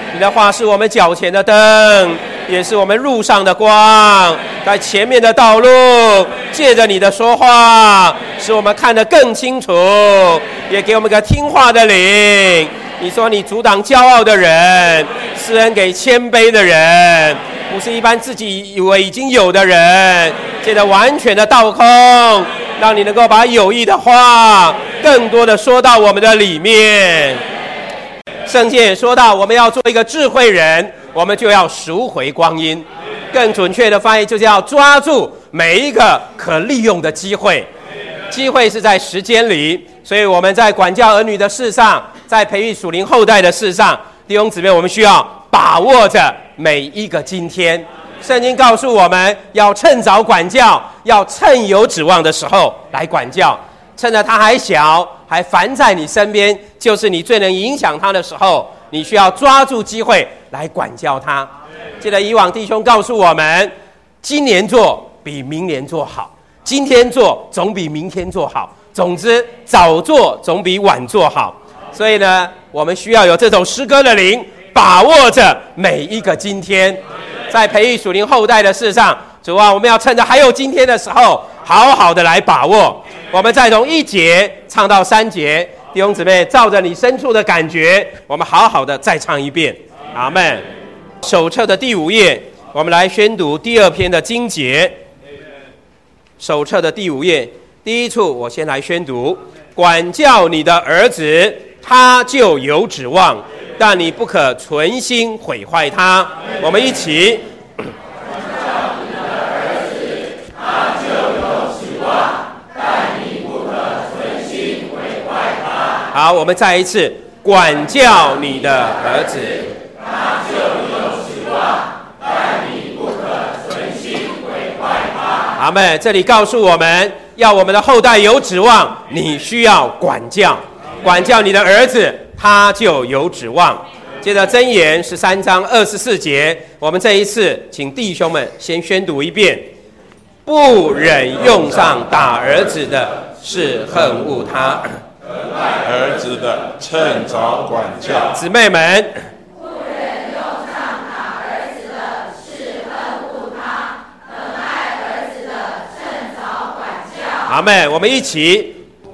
你的话是我们脚前的灯，也是我们路上的光。在前面的道路，借着你的说话，使我们看得更清楚，也给我们个听话的灵。你说你阻挡骄傲的人，施恩给谦卑的人，不是一般自己以为已经有的人。借着完全的倒空，让你能够把有益的话更多的说到我们的里面。圣经也说到，我们要做一个智慧人，我们就要赎回光阴。更准确的翻译就是要抓住每一个可利用的机会。机会是在时间里，所以我们在管教儿女的事上，在培育属灵后代的事上，弟兄姊妹，我们需要把握着每一个今天。圣经告诉我们要趁早管教，要趁有指望的时候来管教，趁着他还小，还烦在你身边，就是你最能影响他的时候，你需要抓住机会来管教他。记得以往弟兄告诉我们，今年做比明年做好，今天做总比明天做好，总之早做总比晚做好。所以呢，我们需要有这种诗歌的灵，把握着每一个今天。在培育属灵后代的事上，主啊，我们要趁着还有今天的时候，好好的来把握。我们再从1节唱到3节，弟兄姊妹，照着你深处的感觉，我们好好的再唱一遍。阿们。手册的第5页，我们来宣读第2篇的经节。手册的第5页，第一处我先来宣读：管教你的儿子，他就有指望，但你不可存心毁坏他。我们一起。管教你的儿子，他就有指望，但你不可存心毁坏他。好，我们再一次。管教你的儿子，他就有指望，但你不可存心毁坏他。阿们。这里告诉我们，要我们的后代有指望，你需要管教。管教你的儿子，他就有指望。接着箴言13章24节，我们这一次请弟兄们先宣读一遍：不忍用上打儿子的，是恨恶他； 儿子的，趁早管教。 姊妹们， 不忍用上打儿子的，是恨恶他；疼爱儿子的，趁早管教。 阿们。我们一起。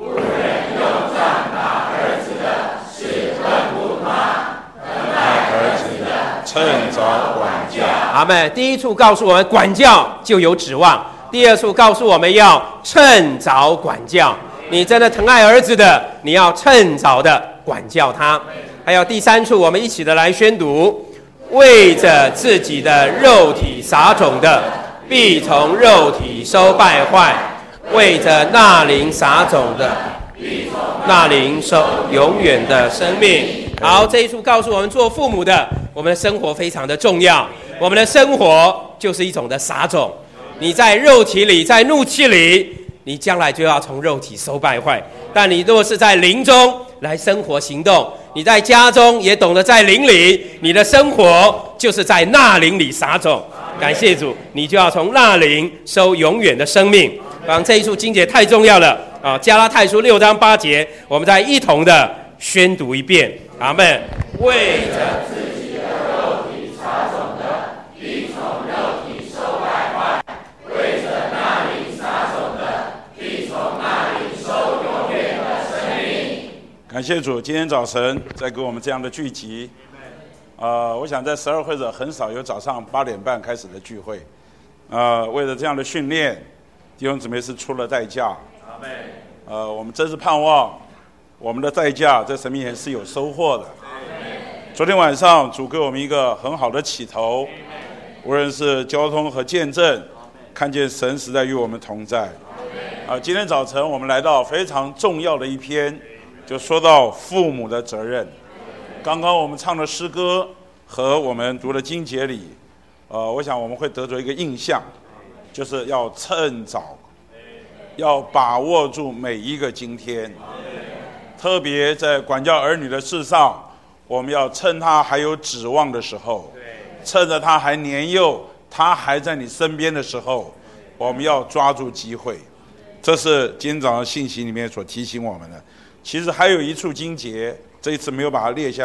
趁早管教。 阿们。第一处告诉我们管教就有指望，第二处告诉我们要趁早管教。你真的疼爱儿子的，你要趁早的管教他。还有第3处，我们一起的来宣读：为着自己的肉体撒种的，必从肉体收败坏；为着那灵撒种的，那灵收永远的生命。好，这一处告诉我们，做父母的，我们的生活非常的重要。我们的生活就是一种的撒种。你在肉体里，在怒气里，你将来就要从肉体收败坏。但你若是在灵中来生活行动，你在家中也懂得在灵里，你的生活就是在那灵里撒种。感谢主，你就要从那灵收永远的生命。这一处经节太重要了啊！加拉太书6章8节，我们再一同的宣读一遍。阿们。为着自己的肉体撒种的，必从肉体收败坏；为着那灵撒种的，必从那灵收永远的生命。 感谢主，今天早晨再给我们这样的聚集。我想在12会者很少有早上8点半开始的聚会。为了这样的训练，弟兄姊妹是出了代价。 阿们。 我们真是盼望我们的代价在神面前是有收获的。昨天晚上主给我们一个很好的起头，无论是交通和见证，看见神实在与我们同在。今天早晨我们来到非常重要的一篇，就说到父母的责任。刚刚我们唱的诗歌和我们读的经节里，我想我们会得着一个印象，就是要趁早，要把握住每一个今天。特别在管教儿女的事上，我们要趁他还有指望的时候，趁着他还年幼，他还在你身边的时候，我们要抓住机会。这是今天早上信息里面所提醒我们的。其实还有一处经节，这一次没有把它列下来，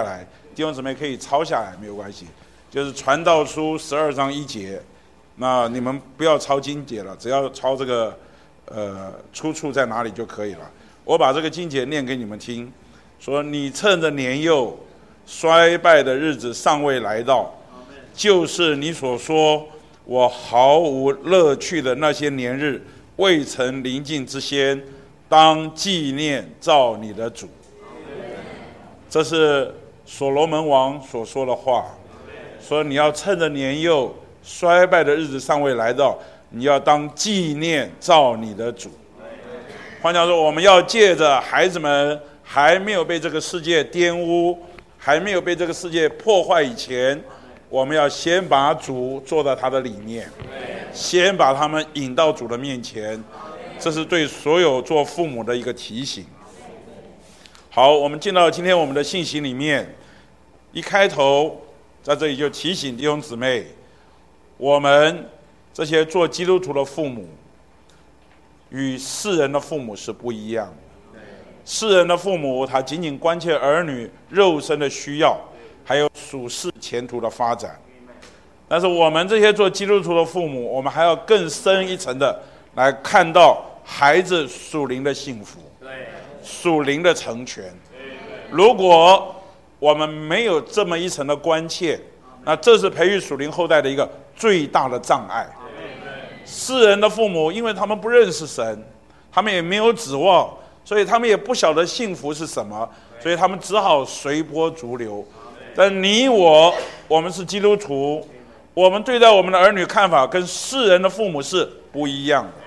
弟兄姊妹可以抄下来，没有关系。就是传道书12章1节，那你们不要抄经节了，只要抄这个出处在哪里就可以了。我把这个经节念给你们听，说你趁着年幼衰败的日子尚未来到，就是你所说我毫无乐趣的那些年日未曾临近之先，当纪念造你的主。这是所罗门王所说的话，说你要趁着年幼衰败的日子尚未来到，你要当纪念造你的主。换句话说，我们要借着孩子们还没有被这个世界玷污，还没有被这个世界破坏以前，我们要先把主做到他的里面，先把他们引到主的面前。这是对所有做父母的一个提醒。好，我们进到今天我们的信息里面，一开头在这里就提醒弟兄姊妹，我们这些做基督徒的父母与世人的父母是不一样的。世人的父母他仅仅关切儿女肉身的需要，还有属世前途的发展，但是我们这些做基督徒的父母，我们还要更深一层的来看到孩子属灵的幸福，属灵的成全。如果我们没有这么一层的关切，那这是培育属灵后代的一个最大的障碍。世人的父母因为他们不认识神，他们也没有指望，所以他们也不晓得幸福是什么，所以他们只好随波逐流。但你我们是基督徒，我们对待我们的儿女看法跟世人的父母是不一样的。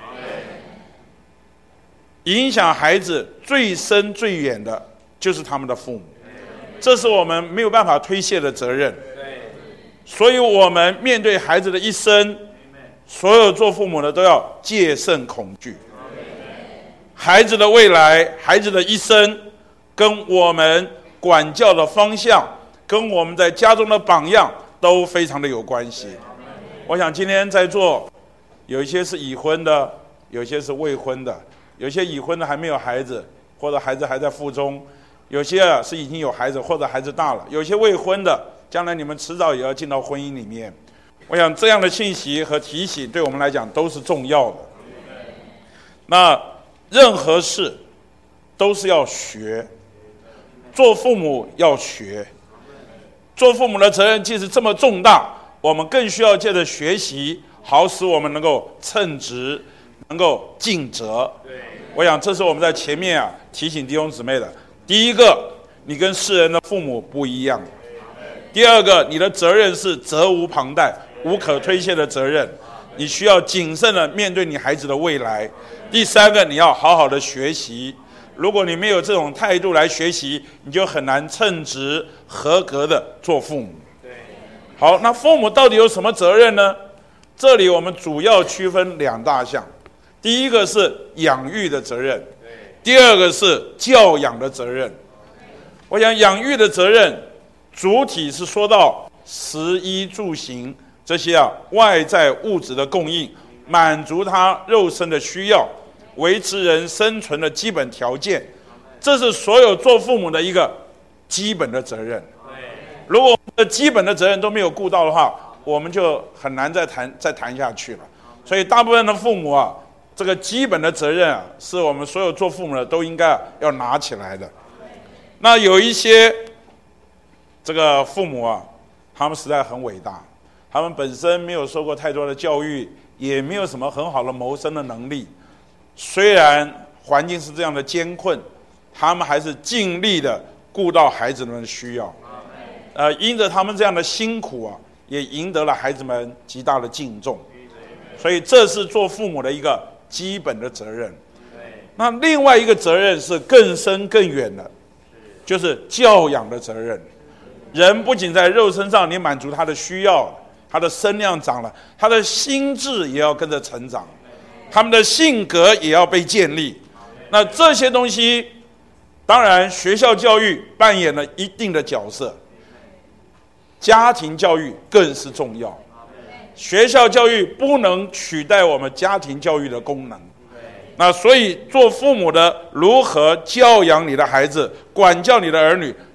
影响孩子最深最远的就是他们的父母，这是我们没有办法推卸的责任。所以我们面对孩子的一生，所有做父母的都要戒慎恐惧。孩子的未来，孩子的一生，跟我们管教的方向，跟我们在家中的榜样都非常的有关系。我想今天在座有一些是已婚的，有一些是未婚的，有些已婚的还没有孩子，或者孩子还在腹中，有些是已经有孩子，或者孩子大了，有些未婚的，将来你们迟早也要进到婚姻里面。我想这样的信息和提醒对我们来讲都是重要的。那任何事都是要学，做父母要学，做父母的责任既是这么重大，我们更需要借着学习，好使我们能够称职，能够尽责。我想这是我们在前面提醒弟兄姊妹的。第一个，你跟世人的父母不一样；第二个，你的责任是责无旁贷、无可推卸的责任，你需要谨慎的面对你孩子的未来；第三个，你要好好的学习。如果你没有这种态度来学习，你就很难称职合格的做父母。好，那父母到底有什么责任呢？这里我们主要区分两大项，第一个是养育的责任，第二个是教养的责任。我想养育的责任主体是说到食衣住行这些外在物质的供应，满足他肉身的需要，维持人生存的基本条件，这是所有做父母的一个基本的责任。如果我们的基本的责任都没有顾到的话，我们就很难再谈下去了。所以大部分的父母这个基本的责任是我们所有做父母的都应该要拿起来的。那有一些这个父母他们实在很伟大，他们本身没有受过太多的教育，也没有什么很好的谋生的能力，虽然环境是这样的艰困，他们还是尽力的顾到孩子们的需要。因着他们这样的辛苦也赢得了孩子们极大的敬重。所以这是做父母的一个基本的责任。那另外一个责任是更深更远的，就是教养的责任。人不仅在肉身上你满足他的需要，他的身量长了，他的心智也要跟着成长，他们的性格也要被建立。那这些东西当然学校教育扮演了一定的角色，家庭教育更是重要。学校教育不能取代我们家庭教育的功能。所以做父母的如何教养你的孩子，管教你的儿女，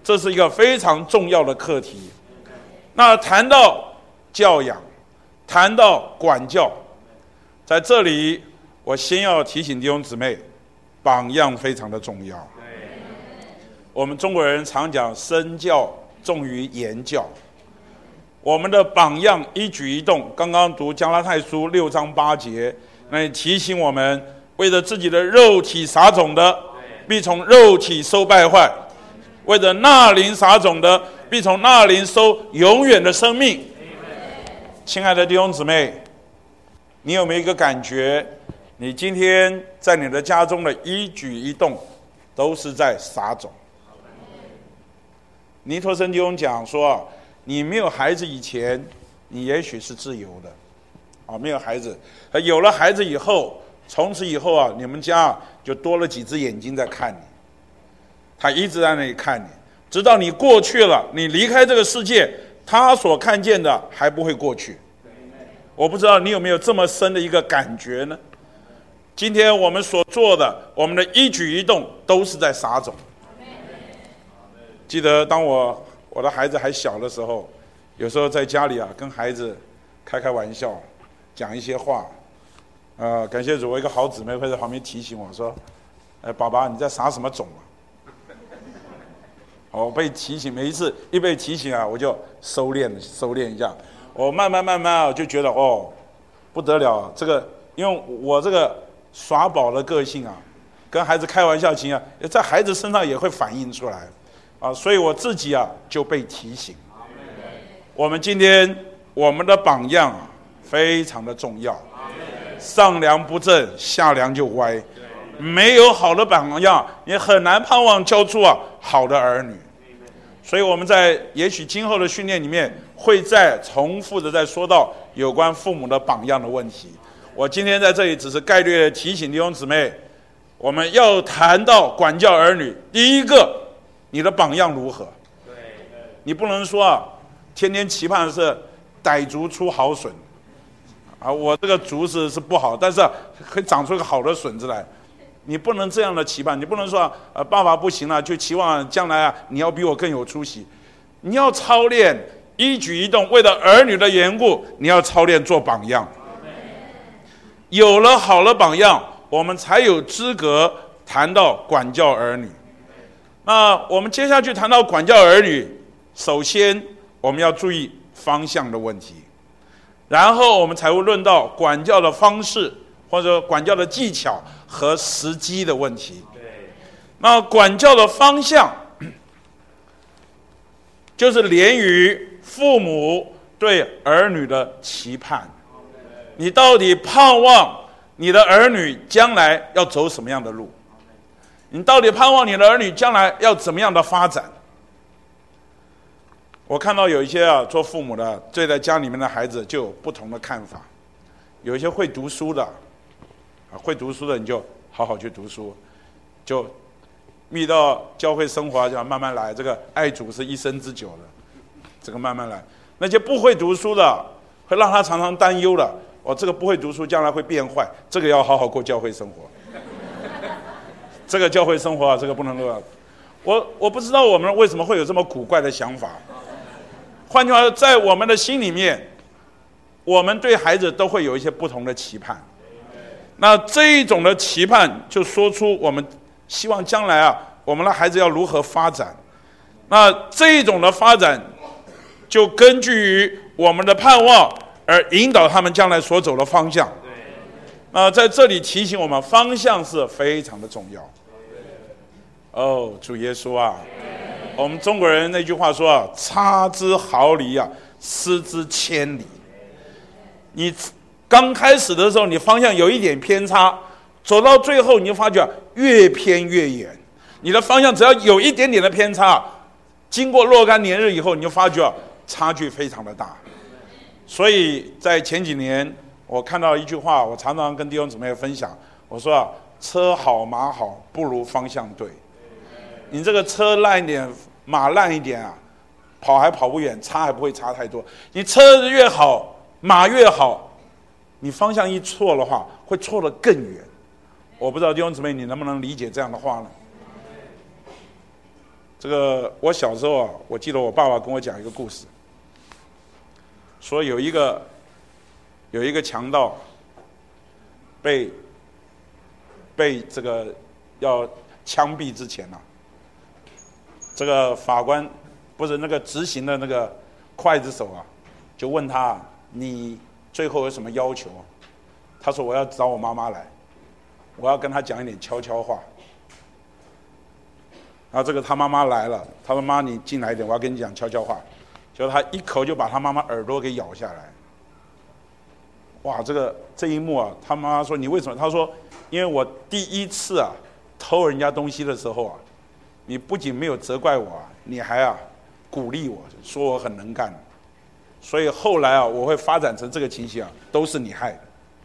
这是一个非常重要的课题。那谈到教养，谈到管教，在这里我先要提醒弟兄姊妹，榜样非常的重要。我们中国人常讲身教重于言教，我们的榜样一举一动，刚刚读加拉太书6章8节，那提醒我们，为着自己的肉体撒种的，必从肉体收败坏；为着那灵撒种的，必从那灵收永远的生命。亲爱的弟兄姊妹，你有没有一个感觉，你今天在你的家中的一举一动都是在撒种？尼托生弟兄讲说，你没有孩子以前，你也许是自由的，没有孩子，有了孩子以后，从此以后你们家就多了几只眼睛在看你，他一直在那里看你，直到你过去了，你离开这个世界，他所看见的还不会过去。我不知道你有没有这么深的一个感觉呢？今天我们所做的，我们的一举一动都是在撒种。记得当我的孩子还小的时候，有时候在家里跟孩子开玩笑，讲一些话，感谢主，我一个好姊妹会在旁边提醒我说，爸爸你在撒什么种啊？我被提醒，每一次一被提醒我就收敛一下。我慢慢就觉得不得了，这个因为我这个耍宝的个性跟孩子开玩笑情在孩子身上也会反映出来所以我自己就被提醒。我们今天我们的榜样非常的重要，上梁不正下梁就歪，没有好的榜样也很难盼望教出好的儿女。所以我们在也许今后的训练里面会再重复的再说到有关父母的榜样的问题。我今天在这里只是概略的提醒弟兄姊妹，我们要谈到管教儿女，第一个，你的榜样如何？你不能说天天期盼的是傣族出好笋我这个竹子是不好，但是可以长出一个好的笋子来。你不能这样的期盼，你不能说爸爸不行了就期望将来你要比我更有出息。你要操练一举一动，为了儿女的缘故，你要操练做榜样。有了好的榜样，我们才有资格谈到管教儿女。那我们接下去谈到管教儿女，首先我们要注意方向的问题，然后我们才会论到管教的方式，或者管教的技巧和时机的问题。那管教的方向就是连于父母对儿女的期盼。你到底盼望你的儿女将来要走什么样的路？你到底盼望你的儿女将来要怎么样的发展？我看到有一些做父母的对待家里面的孩子就有不同的看法。有一些会读书的你就好好去读书，就遇到教会生活就要慢慢来，这个爱主是一生之久的，这个慢慢来。那些不会读书的会让他常常担忧的，这个不会读书将来会变坏，这个要好好过教会生活。这个教会生活这个不能乱。我不知道我们为什么会有这么古怪的想法。换句话说，在我们的心里面，我们对孩子都会有一些不同的期盼。那这一种的期盼就说出我们希望将来我们的孩子要如何发展。那这一种的发展就根据于我们的盼望而引导他们将来所走的方向。那在这里提醒我们，方向是非常的重要。主耶稣我们中国人那句话说差之毫厘失之千里。你刚开始的时候你方向有一点偏差，走到最后你就发觉越偏越远。你的方向只要有一点点的偏差，经过若干年日以后，你就发觉差距非常的大。所以在前几年我看到一句话，我常常跟弟兄姊妹分享，我说车好马好不如方向对。你这个车烂一点马烂一点跑还跑不远，差还不会差太多。你车越好马越好，你方向一错的话会错得更远。我不知道弟兄姊妹你能不能理解这样的话呢？ 这个我小时候啊，我记得我爸爸跟我讲一个故事，说有一个强盗被这个要枪毙之前啊，这个法官不是那个执行的那个刽子手啊，就问他你最后有什么要求？他说我要找我妈妈来，我要跟她讲一点悄悄话。然后这个他妈妈来了，他说妈你进来一点，我要跟你讲悄悄话。结果他一口就把他妈妈耳朵给咬下来。哇，这一幕啊，他妈妈说你为什么？他说因为我第一次啊偷人家东西的时候啊，你不仅没有责怪我啊，你还鼓励我，说我很能干。所以后来啊，我会发展成这个情形啊，都是你害的。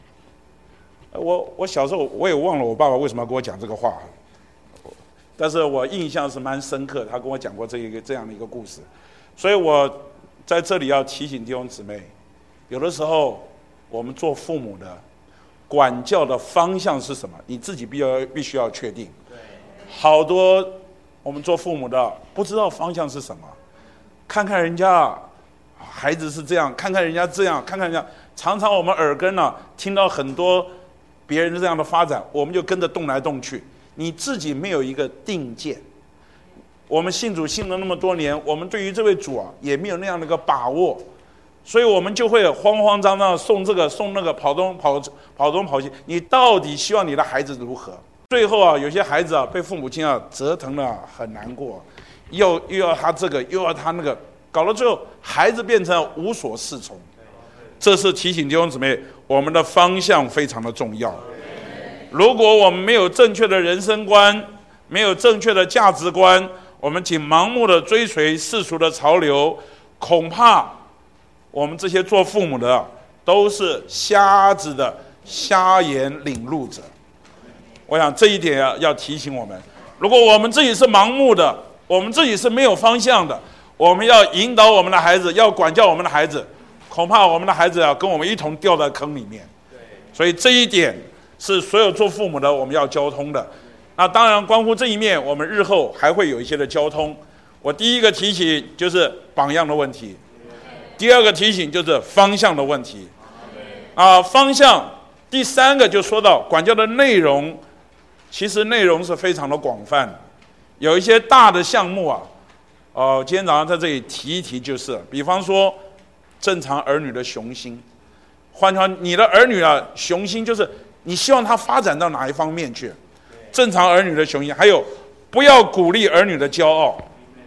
我小时候我也忘了我爸爸为什么要跟我讲这个话，但是我印象是蛮深刻，他跟我讲过这样的一个故事。所以我在这里要提醒弟兄姊妹，有的时候我们做父母的管教的方向是什么，你自己必须要确定。好多我们做父母的不知道方向是什么，看看人家孩子是这样，看看人家这样，看看人家，常常我们耳根听到很多别人这样的发展，我们就跟着动来动去，你自己没有一个定见。我们信主信了那么多年，我们对于这位主也没有那样的一个把握，所以我们就会慌慌张张送这个送那个，跑东跑西。你到底希望你的孩子如何？最后有些孩子被父母亲折腾了很难过，又要他这个又要他那个，搞到最后孩子变成无所适从。这是提醒弟兄姊妹，我们的方向非常的重要。如果我们没有正确的人生观，没有正确的价值观，我们仅盲目的追随世俗的潮流，恐怕我们这些做父母的都是瞎子的瞎眼领路者。我想这一点要提醒我们，如果我们自己是盲目的，我们自己是没有方向的，我们要引导我们的孩子，要管教我们的孩子，恐怕我们的孩子跟我们一同掉在坑里面。所以这一点是所有做父母的我们要交通的。那当然关乎这一面，我们日后还会有一些的交通。我第一个提醒就是榜样的问题，第二个提醒就是方向的问题。方向，第三个就说到管教的内容，其实内容是非常的广泛的，有一些大的项目今天早上在这里提一提，就是比方说正常儿女的雄心。换句话，你的儿女雄心就是你希望他发展到哪一方面去，正常儿女的雄心。还有不要鼓励儿女的骄傲，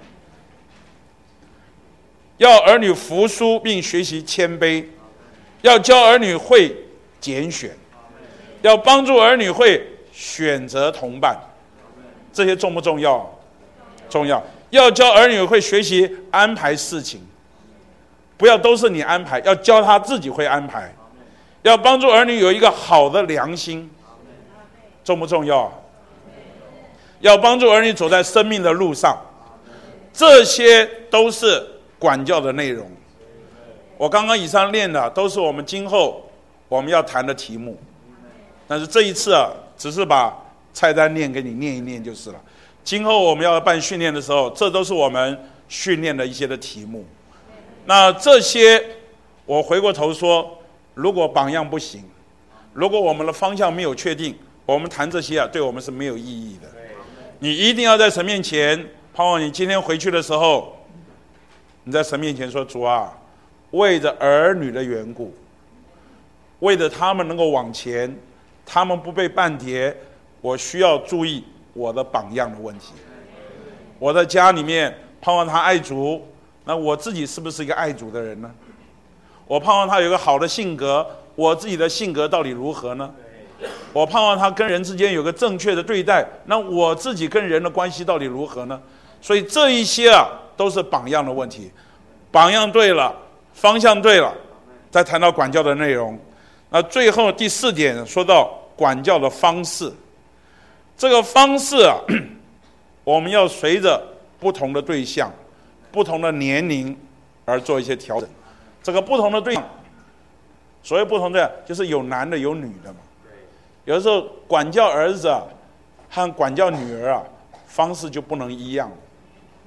要儿女服输并学习谦卑，要教儿女会拣选，要帮助儿女会选择同伴。这些重不重要？重要。要教儿女会学习安排事情，不要都是你安排，要教他自己会安排。要帮助儿女有一个好的良心，重不重要？要帮助儿女走在生命的路上，这些都是管教的内容。我刚刚以上念的都是我们今后我们要谈的题目，但是这一次只是把菜单念给你念一念就是了。今后我们要办训练的时候，这都是我们训练的一些的题目。那这些我回过头说，如果榜样不行，如果我们的方向没有确定，我们谈这些对我们是没有意义的。你一定要在神面前，盼望你今天回去的时候，你在神面前说，主为着儿女的缘故，为着他们能够往前，他们不被绊跌，我需要注意我的榜样的问题。我在家里面盼望他爱主，那我自己是不是一个爱主的人呢？我盼望他有一个好的性格，我自己的性格到底如何呢？我盼望他跟人之间有个正确的对待，那我自己跟人的关系到底如何呢？所以这一些都是榜样的问题。榜样对了，方向对了，再谈到管教的内容。那最后第4点说到管教的方式，这个方式我们要随着不同的对象、不同的年龄而做一些调整。这个不同的对象，所谓不同的就是有男的有女的嘛。有的时候管教儿子和管教女儿方式就不能一样。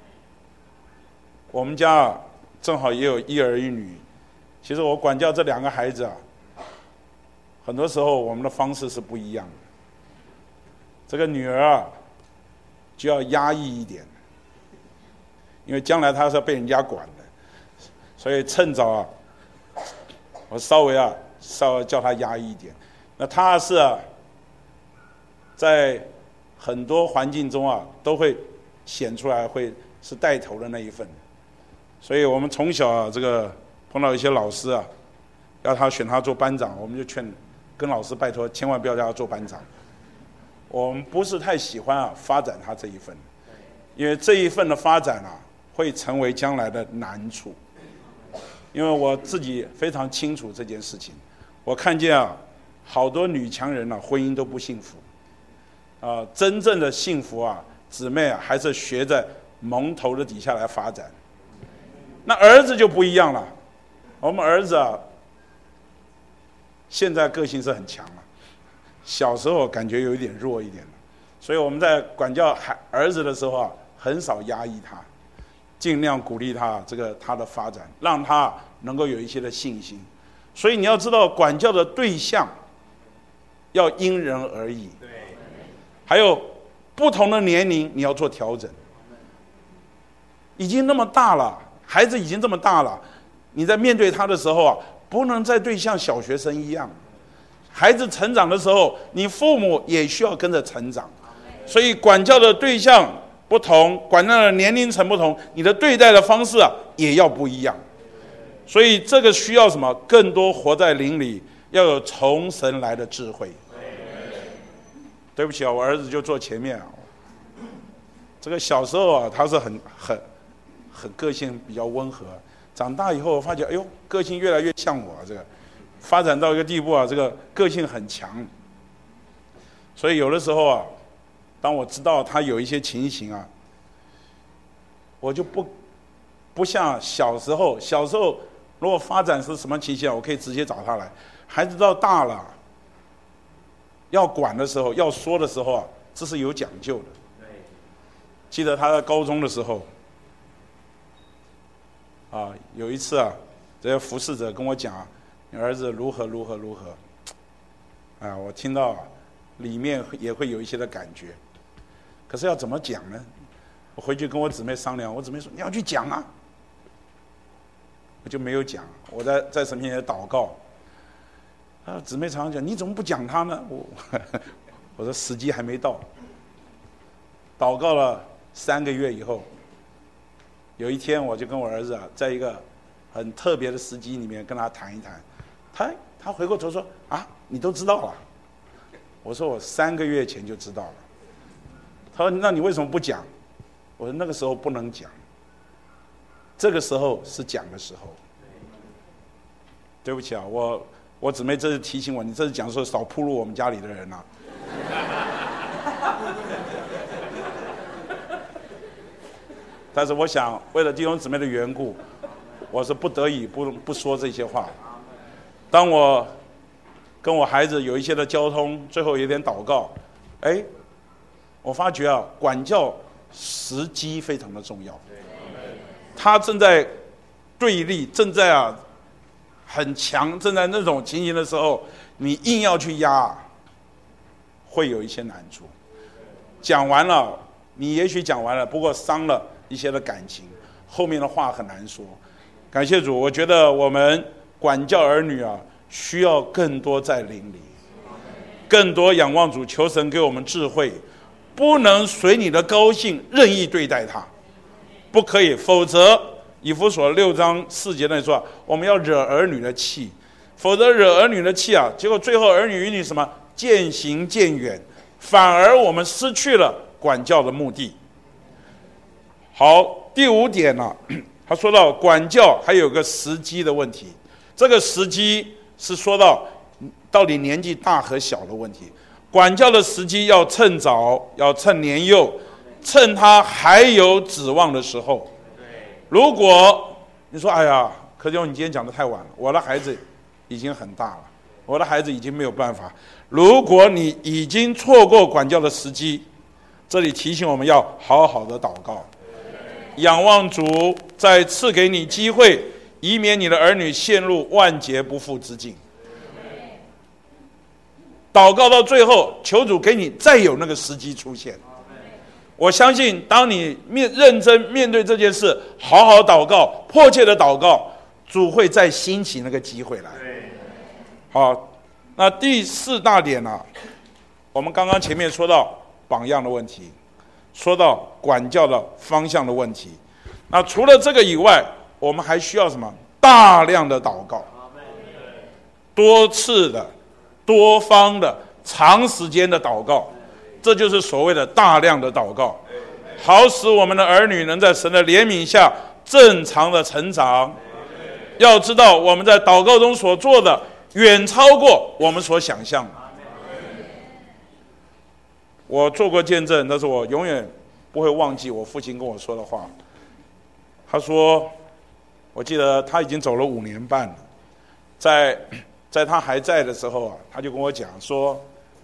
我们家正好也有一儿一女。其实我管教这2个孩子很多时候我们的方式是不一样的。这个女儿就要压抑一点，因为将来她是要被人家管的，所以趁早我稍微叫她压抑一点。那她是在很多环境中都会显出来，会是带头的那一份。所以我们从小这个碰到一些老师要他选他做班长，我们就跟老师拜托，千万不要让他做班长。我们不是太喜欢发展他这一份，因为这一份的发展会成为将来的难处。因为我自己非常清楚这件事情，我看见好多女强人婚姻都不幸福。真正的幸福姊妹还是学在蒙头的底下来发展。那儿子就不一样了，我们儿子现在个性是很强了，小时候感觉有一点弱一点，所以我们在管教儿子的时候很少压抑他，尽量鼓励他他的发展，让他能够有一些的信心。所以你要知道，管教的对象要因人而异，还有不同的年龄你要做调整。已经那么大了，孩子已经这么大了，你在面对他的时候不能再对像小学生一样。孩子成长的时候，你父母也需要跟着成长，所以管教的对象不同，管教的年龄层不同，你的对待的方式也要不一样。所以这个需要什么？更多活在灵里，要有从神来的智慧。对不起我儿子就坐前面这个小时候他是很个性比较温和，长大以后我发觉，哎呦，个性越来越像我，这个发展到一个地步这个个性很强。所以有的时候当我知道他有一些情形我就不像小时候如果发展是什么情形我可以直接找他来。孩子到大了，要管的时候，要说的时候这是有讲究的。记得他在高中的时候有一次这些服侍者跟我讲你儿子如何，我听到里面也会有一些的感觉，可是要怎么讲呢？我回去跟我姊妹商量，我姊妹说你要去讲我就没有讲。我在神面前祷告姊妹常常讲你怎么不讲他呢？我说时机还没到。祷告了3个月以后，有一天我就跟我儿子在一个很特别的时机里面跟他谈一谈。他回过头说你都知道了？我说我3个月前就知道了。他说那你为什么不讲？我说那个时候不能讲，这个时候是讲的时候。对不起我姊妹这是提醒我，你这是讲的时候少暴露我们家里的人但是我想为了弟兄姊妹的缘故，我是不得已不说这些话。当我跟我孩子有一些的交通，最后有点祷告，我发觉管教时机非常的重要。他正在对立，正在很强，正在那种情形的时候，你硬要去压，会有一些难处。讲完了，你也许讲完了，不过伤了一些的感情，后面的话很难说。感谢主，我觉得我们管教儿女需要更多在灵里，更多仰望主，求神给我们智慧，不能随你的高兴任意对待他，不可以，否则以弗所6章4节那里说我们要惹儿女的气，否则惹儿女的气结果最后儿女与你什么渐行渐远，反而我们失去了管教的目的。好，第5点他说到管教还有个时机的问题，这个时机是说到底年纪大和小的问题。管教的时机要趁早，要趁年幼，趁他还有指望的时候。如果你说哎呀，柯弟兄你今天讲得太晚了，我的孩子已经很大了，我的孩子已经没有办法。如果你已经错过管教的时机，这里提醒我们要好好的祷告， 仰望主再赐给你机会，以免你的儿女陷入万劫不复之境。祷告到最后，求主给你再有那个时机出现。我相信当你认真面对这件事，好好祷告，迫切的祷告，主会再兴起那个机会来。好，那第4大点呢，我们刚刚前面说到榜样的问题，说到管教的方向的问题。那除了这个以外，我们还需要什么？大量的祷告，多次的、多方的、长时间的祷告，这就是所谓的大量的祷告，好使我们的儿女能在神的怜悯下正常的成长。要知道，我们在祷告中所做的远超过我们所想象的。我做过见证，但是我永远不会忘记我父亲跟我说的话。他说，我记得他已经走了5年半了，在他还在的时候啊，他就跟我讲说，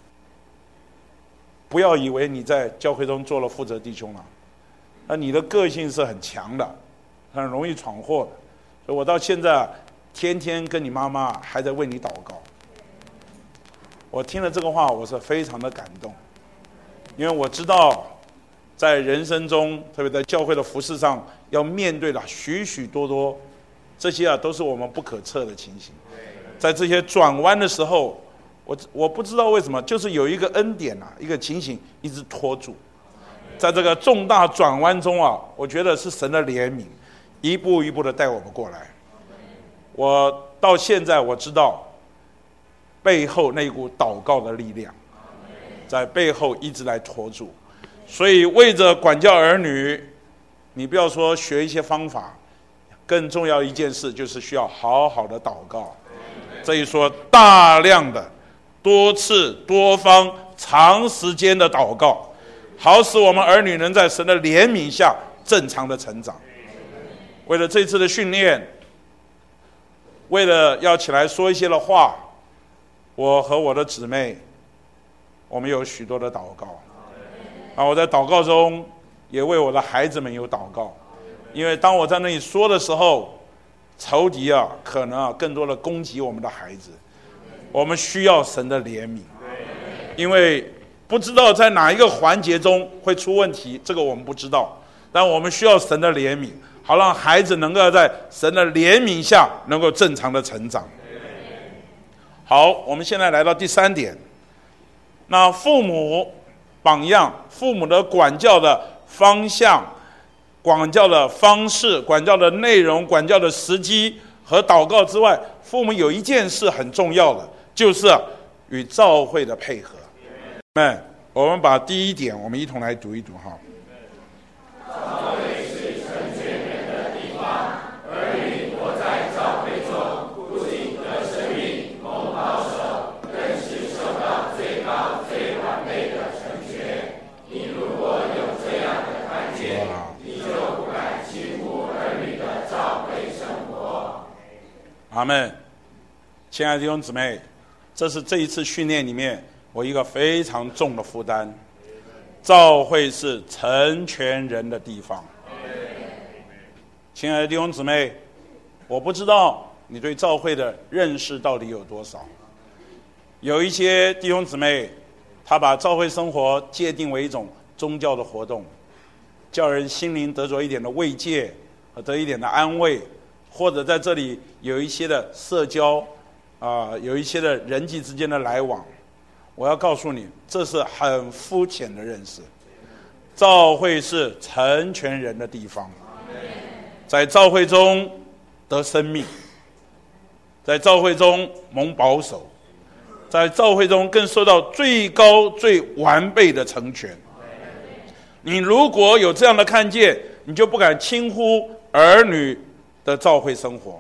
不要以为你在教会中做了负责弟兄了，那你的个性是很强的，很容易闯祸的。所以我到现在天天跟你妈妈还在为你祷告。我听了这个话，我是非常的感动，因为我知道在人生中，特别在教会的服事上，要面对的许许多多，这些都是我们不可测的情形。在这些转弯的时候，我不知道为什么，就是有一个恩典一个情形一直拖住。在这个重大转弯中我觉得是神的怜悯，一步一步的带我们过来。我到现在我知道背后那一股祷告的力量，在背后一直来拖住。所以为着管教儿女，你不要说学一些方法，更重要一件事就是需要好好的祷告。这一说大量的、多次、多方、长时间的祷告，好使我们儿女能在神的怜悯下正常的成长。为了这次的训练，为了要起来说一些的话，我和我的姊妹，我们有许多的祷告。我在祷告中也为我的孩子们有祷告，因为当我在那里说的时候，仇敌可能更多的攻击我们的孩子。我们需要神的怜悯，因为不知道在哪一个环节中会出问题，这个我们不知道，但我们需要神的怜悯，好让孩子能够在神的怜悯下能够正常的成长。好，我们现在来到第3点，那父母榜样，父母的管教的方向、管教的方式、管教的内容、管教的时机和祷告之外，父母有一件事很重要的，就是与教会的配合。我们把第1点我们一同来读一读哈。 教会是成全人的地方，儿女活在教会中，不仅得生命蒙保守，更是受到最高最完美的成全。你如果有这样的看见，你就不敢轻忽儿女的教会生活。 阿们。亲爱的弟兄姊妹，这是这一次训练里面我一个非常重的负担。教会是成全人的地方。亲爱的弟兄姊妹，我不知道你对教会的认识到底有多少。有一些弟兄姊妹，他把教会生活界定为一种宗教的活动，叫人心灵得着一点的慰藉和得一点的安慰，或者在这里有一些的社交有一些的人际之间的来往。我要告诉你，这是很肤浅的认识。教会是成全人的地方，在教会中得生命，在教会中蒙保守，在教会中更受到最高最完备的成全。你如果有这样的看见，你就不敢轻忽儿女的教会生活。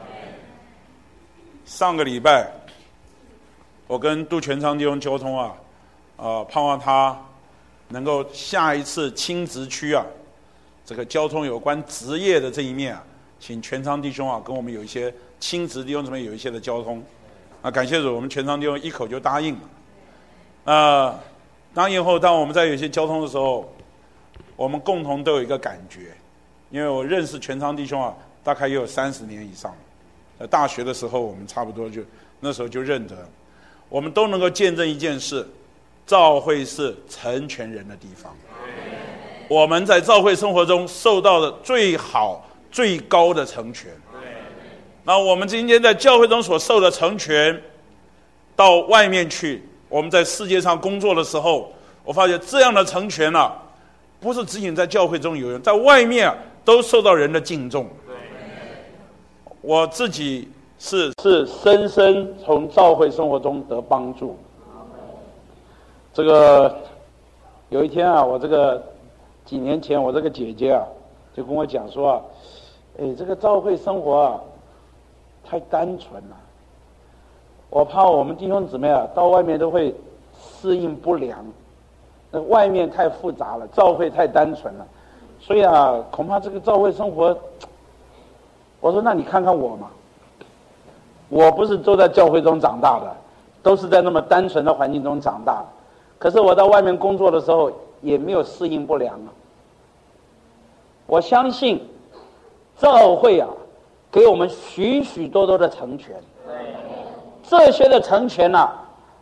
上个礼拜我跟杜全昌弟兄沟通盼望他能够下一次亲职区这个交通有关职业的这一面请全昌弟兄跟我们有一些亲职弟兄姊妹有一些的交通感谢主，我们全昌弟兄一口就答应了。答应后，当我们在有些交通的时候，我们共同都有一个感觉， 因为我认识全昌弟兄啊，大概也有30年以上。大学的时候，我们差不多那时候就认得，我们都能够见证一件事：教会是成全人的地方。我们在教会生活中受到的最好、最高的成全。那我们今天在教会中所受的成全，到外面去，我们在世界上工作的时候，我发现这样的成全啊，不是仅仅在教会中有用，在外面啊，都受到人的敬重。我自己是深深从教会生活中得帮助。这个有一天啊，我这个几年前，我这个姐姐啊，就跟我讲说啊，这个教会生活啊，太单纯了，我怕我们弟兄姊妹啊，到外面都会适应不良。那外面太复杂了，教会太单纯了，所以啊，恐怕这个教会生活。我说那你看看我嘛，我不是都在教会中长大的，都是在那么单纯的环境中长大的，可是我到外面工作的时候也没有适应不良啊。我相信教会啊，给我们许许多多的成全，这些的成全啊，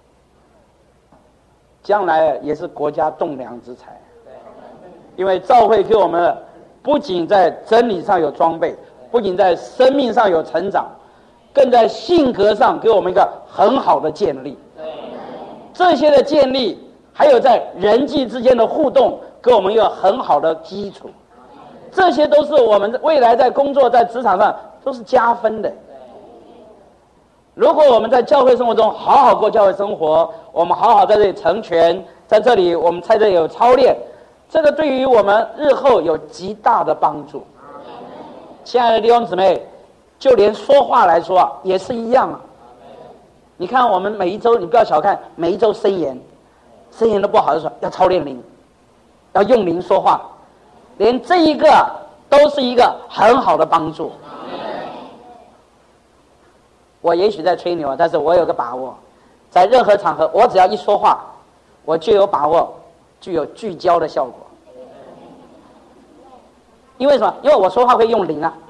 将来也是国家栋梁之才。因为教会给我们不仅在真理上有装备，不仅在生命上有成长，更在性格上给我们一个很好的建立。这些的建立，还有在人际之间的互动，给我们一个很好的基础。这些都是我们未来在工作、在职场上都是加分的。如果我们在教会生活中好好过教会生活，我们好好在这里成全，在这里我们在这里有操练，这个对于我们日后有极大的帮助。亲爱的弟兄姊妹，就连说话来说啊，也是一样啊。你看我们每一周，你不要小看每一周申言都不好的时候，要操练灵，要用灵说话，连这一个都是一个很好的帮助。我也许在吹牛，但是我有个把握，在任何场合，我只要一说话，我就有把握，具有聚焦的效果。因为什么？因为我说话会用灵啊，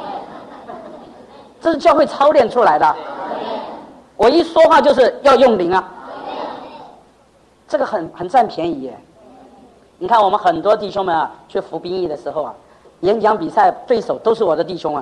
这是教会操练出来的。我一说话就是要用灵啊，这个很占便宜耶。你看我们很多弟兄们啊，去服兵役的时候啊，演讲比赛对手都是我的弟兄啊。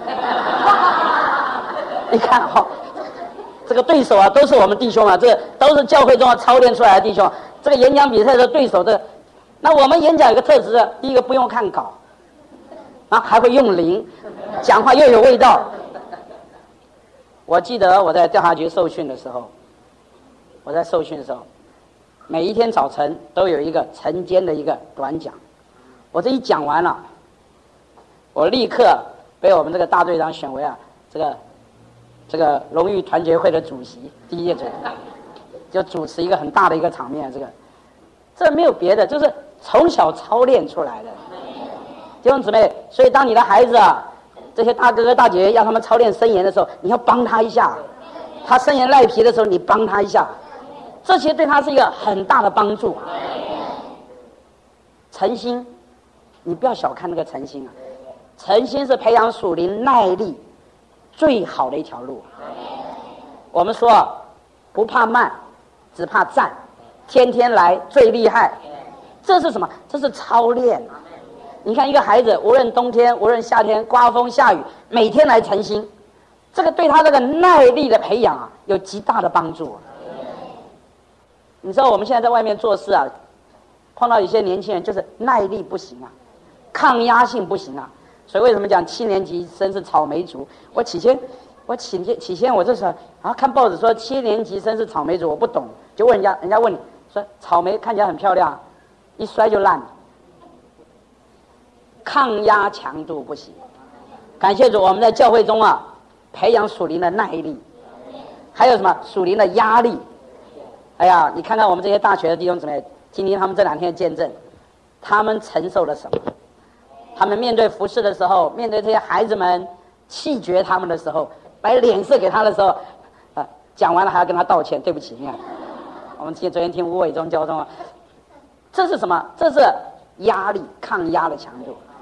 你看哈，这个对手啊都是我们弟兄啊，这都是教会中操练出来的弟兄。这个演讲比赛的对手的，那我们演讲有个特质啊，第一个不用看稿。还会用灵，讲话又有味道。我记得我在调查局受训的时候，每一天早晨都有一个晨间的一个短讲。我这一讲完了，我立刻被我们这个大队长选为啊，这个荣誉团结会的主席，第一组，就主持一个很大的一个场面。这没有别的，就是从小操练出来的。弟兄姊妹，所以当你的孩子啊，这些大哥哥大姐姐要他们操练申言的时候，你要帮他一下；他申言赖皮的时候，你帮他一下，这些对他是一个很大的帮助。诚心，你不要小看那个诚心啊，诚心是培养属灵耐力最好的一条路。我们说啊，不怕慢，只怕站，天天来最厉害。这是什么？这是操练。你看一个孩子，无论冬天无论夏天，刮风下雨，每天来诚心，这个对他这个耐力的培养啊，有极大的帮助。你知道我们现在在外面做事啊，碰到一些年轻人就是耐力不行啊，抗压性不行啊，所以为什么讲7年级生是草莓族？起先我这时候看报纸说7年级生是草莓族，我不懂，就问人家问你说草莓看起来很漂亮，一摔就烂了。抗压强度不行，感谢主，我们在教会中啊，培养属灵的耐力，还有什么属灵的压力。哎呀，你看看我们这些大学的弟兄姊妹，听听他们这2天的见证，他们承受了什么？他们面对服事的时候，面对这些孩子们弃绝他们的时候，摆脸色给他的时候，讲完了还要跟他道歉，对不起。你看，我们昨天听吴伟忠教宗啊，这是什么？这是压力，抗压的强度。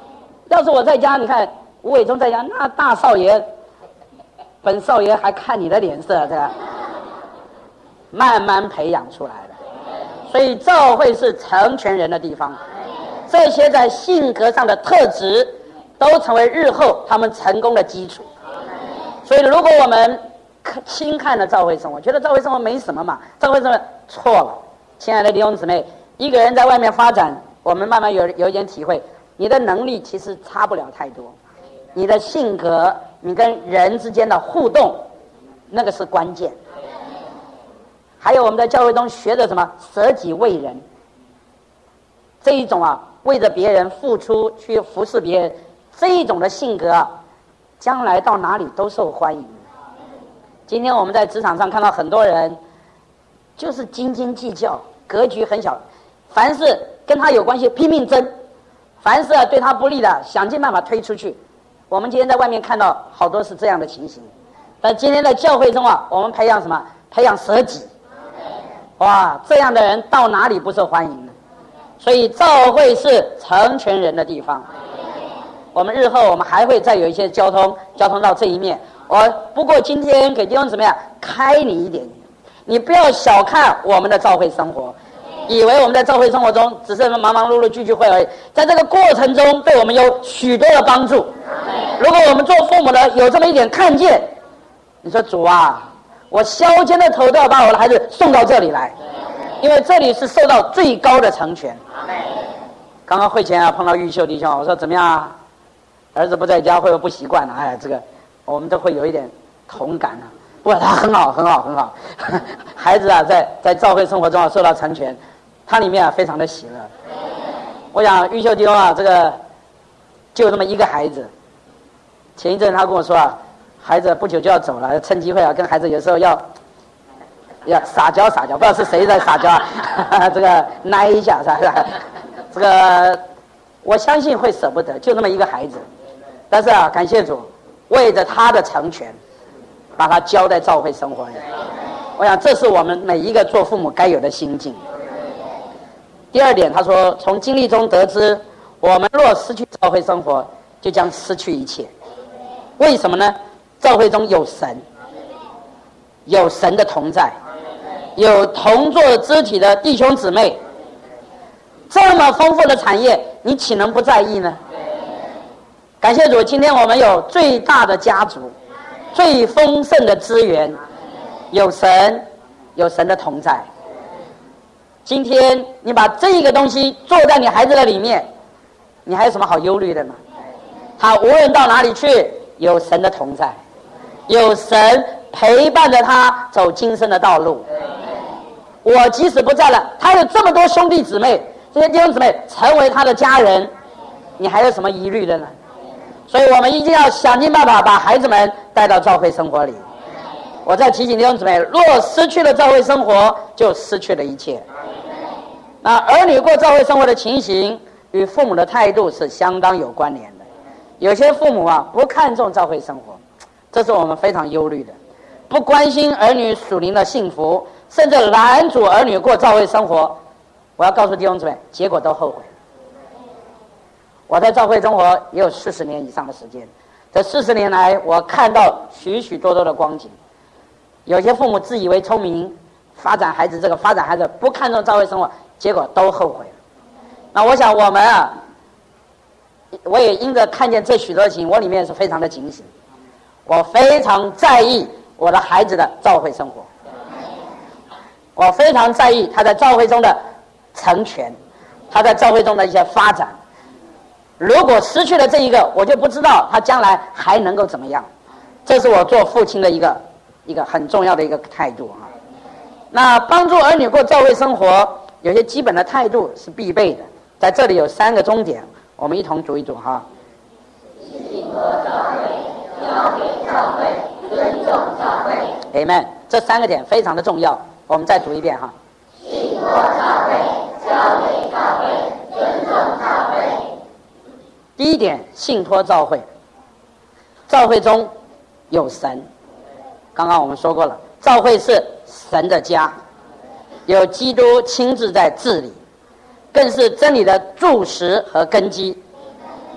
要是我在家，你看吴伟忠在家，那大少爷、本少爷还看你的脸色，这样慢慢培养出来的。所以教会是成全人的地方，这些在性格上的特质都成为日后他们成功的基础。所以如果我们轻看了教会生活，觉得教会生活没什么嘛，教会生活错了。亲爱的弟兄姊妹，一个人在外面发展，我们慢慢有一点体会，你的能力其实差不了太多，你的性格，你跟人之间的互动，那个是关键。还有我们在教会中学的什么舍己为人，这一种为着别人付出去服侍别人，这一种的性格将来到哪里都受欢迎。今天我们在职场上看到很多人就是斤斤计较，格局很小，凡是跟他有关系拼命争，凡是对他不利的想尽办法推出去。我们今天在外面看到好多是这样的情形，但今天在教会中我们培养什么？培养舍己。哇，这样的人到哪里不受欢迎呢？所以教会是成全人的地方。我们日后我们还会再有一些交通到这一面。不过今天给弟兄姊妹开你一点，你不要小看我们的教会生活，以为我们在教会生活中只是忙忙碌碌聚会而已，在这个过程中对我们有许多的帮助。如果我们做父母的有这么一点看见，你说主我削尖的头都要把我的孩子送到这里来，因为这里是受到最高的成全。刚刚会前碰到玉秀弟兄，我说怎么样儿子不在家会不会不习惯这个我们都会有一点同感不过他很好孩子在教会生活中受到成全，他里面非常的喜乐。我想玉秀弟兄这个就这么一个孩子，前一阵他跟我说孩子不久就要走了，趁机会跟孩子有时候要撒娇，不知道是谁在撒娇这个奶一下是吧？这个我相信会舍不得，就这么一个孩子，但是感谢主，为着他的成全，把他交在教会生活里。我想这是我们每一个做父母该有的心境。第二点，他说从经历中得知，我们若失去教会生活，就将失去一切。为什么呢？教会中有神，有神的同在，有同作肢体的弟兄姊妹，这么丰富的产业，你岂能不在意呢？感谢主，今天我们有最大的家族，最丰盛的资源，有神的同在。今天你把这个东西做在你孩子的里面，你还有什么好忧虑的呢？他无论到哪里去，有神的同在，有神陪伴着他走今生的道路。我即使不在了，他有这么多兄弟姊妹，这些弟兄姊妹成为他的家人，你还有什么疑虑的呢？所以我们一定要想尽办法把孩子们带到教会生活里。我再提醒弟兄姊妹，若失去了教会生活，就失去了一切。那儿女过教会生活的情形与父母的态度是相当有关联的。有些父母不看重教会生活，这是我们非常忧虑的，不关心儿女属灵的幸福，甚至拦阻儿女过教会生活。我要告诉弟兄姊妹，结果都后悔。我在教会生活也有40年以上的时间，这40年来我看到许许多多的光景。有些父母自以为聪明，发展孩子不看重教会生活，结果都后悔了。那我想我们我也因着看见这许多情，我里面是非常的警醒，我非常在意我的孩子的教会生活，我非常在意他在教会中的成全，他在教会中的一些发展。如果失去了这一个，我就不知道他将来还能够怎么样。这是我做父亲的一个很重要的一个态度那帮助儿女过教会生活，有些基本的态度是必备的。在这里有3个重点，我们一同读一读信托教会，交给教会，尊重教会。Amen。这3个点非常的重要，我们再读一遍信托教会，交给教会，尊重教会。第一点，信托教会。教会中有神，刚刚我们说过了，教会是神的家，有基督亲自在治理，更是真理的柱石和根基。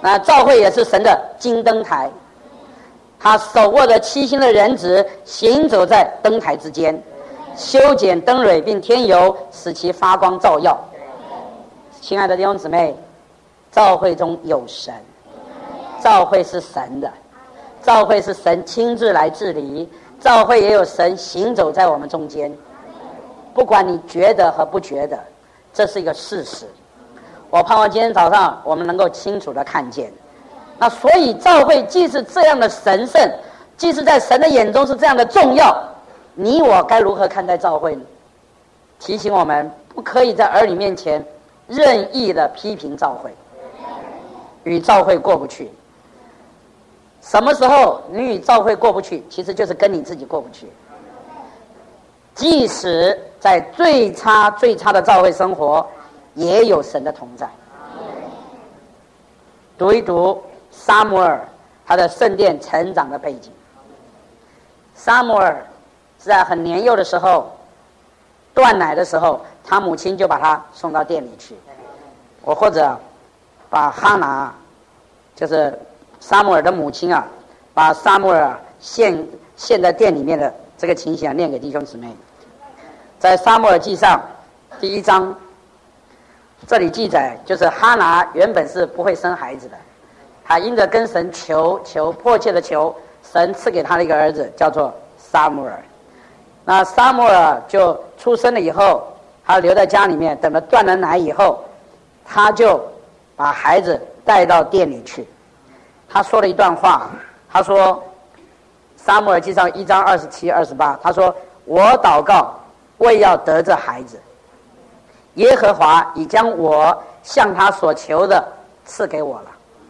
那教会也是神的金灯台，他手握着7星的人子，行走在灯台之间，修剪灯蕊并添油，使其发光照耀。亲爱的弟兄姊妹，教会中有神，教会是神的，教会是神亲自来治理，教会也有神行走在我们中间。不管你觉得和不觉得，这是一个事实。我盼望今天早上我们能够清楚地看见。那所以教会既是这样的神圣，既是在神的眼中是这样的重要，你我该如何看待教会呢？提醒我们不可以在儿女面前任意的批评教会，与教会过不去。什么时候你与教会过不去，其实就是跟你自己过不去。即使在最差的教会生活，也有神的同在。读一读撒母耳他的圣殿成长的背景。撒母耳是在很年幼的时候，断奶的时候，他母亲就把他送到店里去。我或者把哈拿，就是撒母耳的母亲啊，把撒母耳献在店里面的这个情形念给弟兄姊妹。在撒母耳记上第1章，这里记载，就是哈拿原本是不会生孩子的，他因着跟神求迫切的求，神赐给他的一个儿子叫做撒母耳。那撒母耳就出生了以后，他留在家里面，等了断了奶以后，他就把孩子带到店里去。他说了一段话，他说撒母耳记上1章27、28，他说：我祷告为要得这孩子，耶和华已将我向他所求的赐给我了，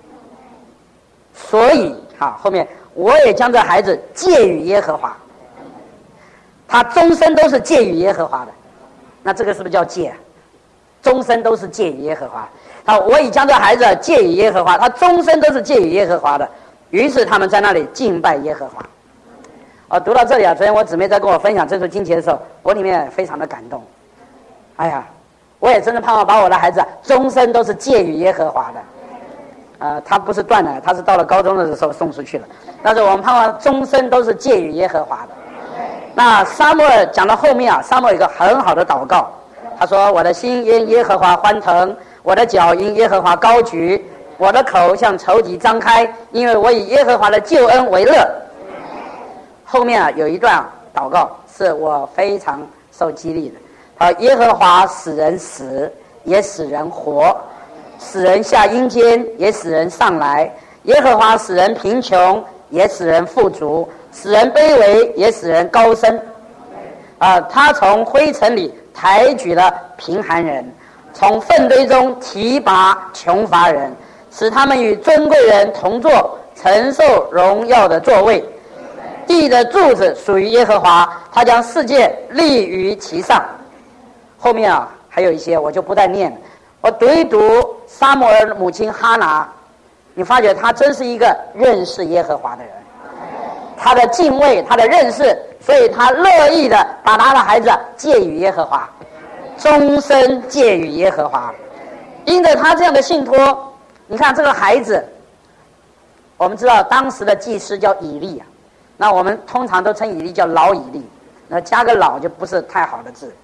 所以后面我也将这孩子借与耶和华，他终身都是借与耶和华的。那这个是不是叫借啊？终身都是借与耶和华。我已将这孩子借与耶和华，他终身都是借与耶和华的。于是他们在那里敬拜耶和华。读到这里昨天我姊妹在跟我分享这首经节的时候，我里面非常的感动。哎呀，我也真的盼望把我的孩子终身都是借与耶和华的。他不是断奶，他是到了高中的时候送出去了。但是我们盼望终身都是借与耶和华的。那撒母耳讲到后面撒母耳有一个很好的祷告，他说：我的心因耶和华欢腾，我的脚因耶和华高举，我的口向仇敌张开，因为我以耶和华的救恩为乐。后面有一段祷告是我非常受激励的。耶和华使人死，也使人活，使人下阴间，也使人上来；耶和华使人贫穷，也使人富足，使人卑微，也使人高升。他从灰尘里抬举了贫寒人，从粪堆中提拔穷乏人，使他们与尊贵人同坐，承受荣耀的座位。地的柱子属于耶和华，他将世界立于其上。后面还有一些我就不再念了。我读一读撒母耳母亲哈拿，你发觉他真是一个认识耶和华的人，他的敬畏，他的认识，所以他乐意的把他的孩子借与耶和华，终身借与耶和华。因着他这样的信托，你看这个孩子，我们知道当时的祭司叫以利那我们通常都称以利叫老以利，那加个老就不是太好的字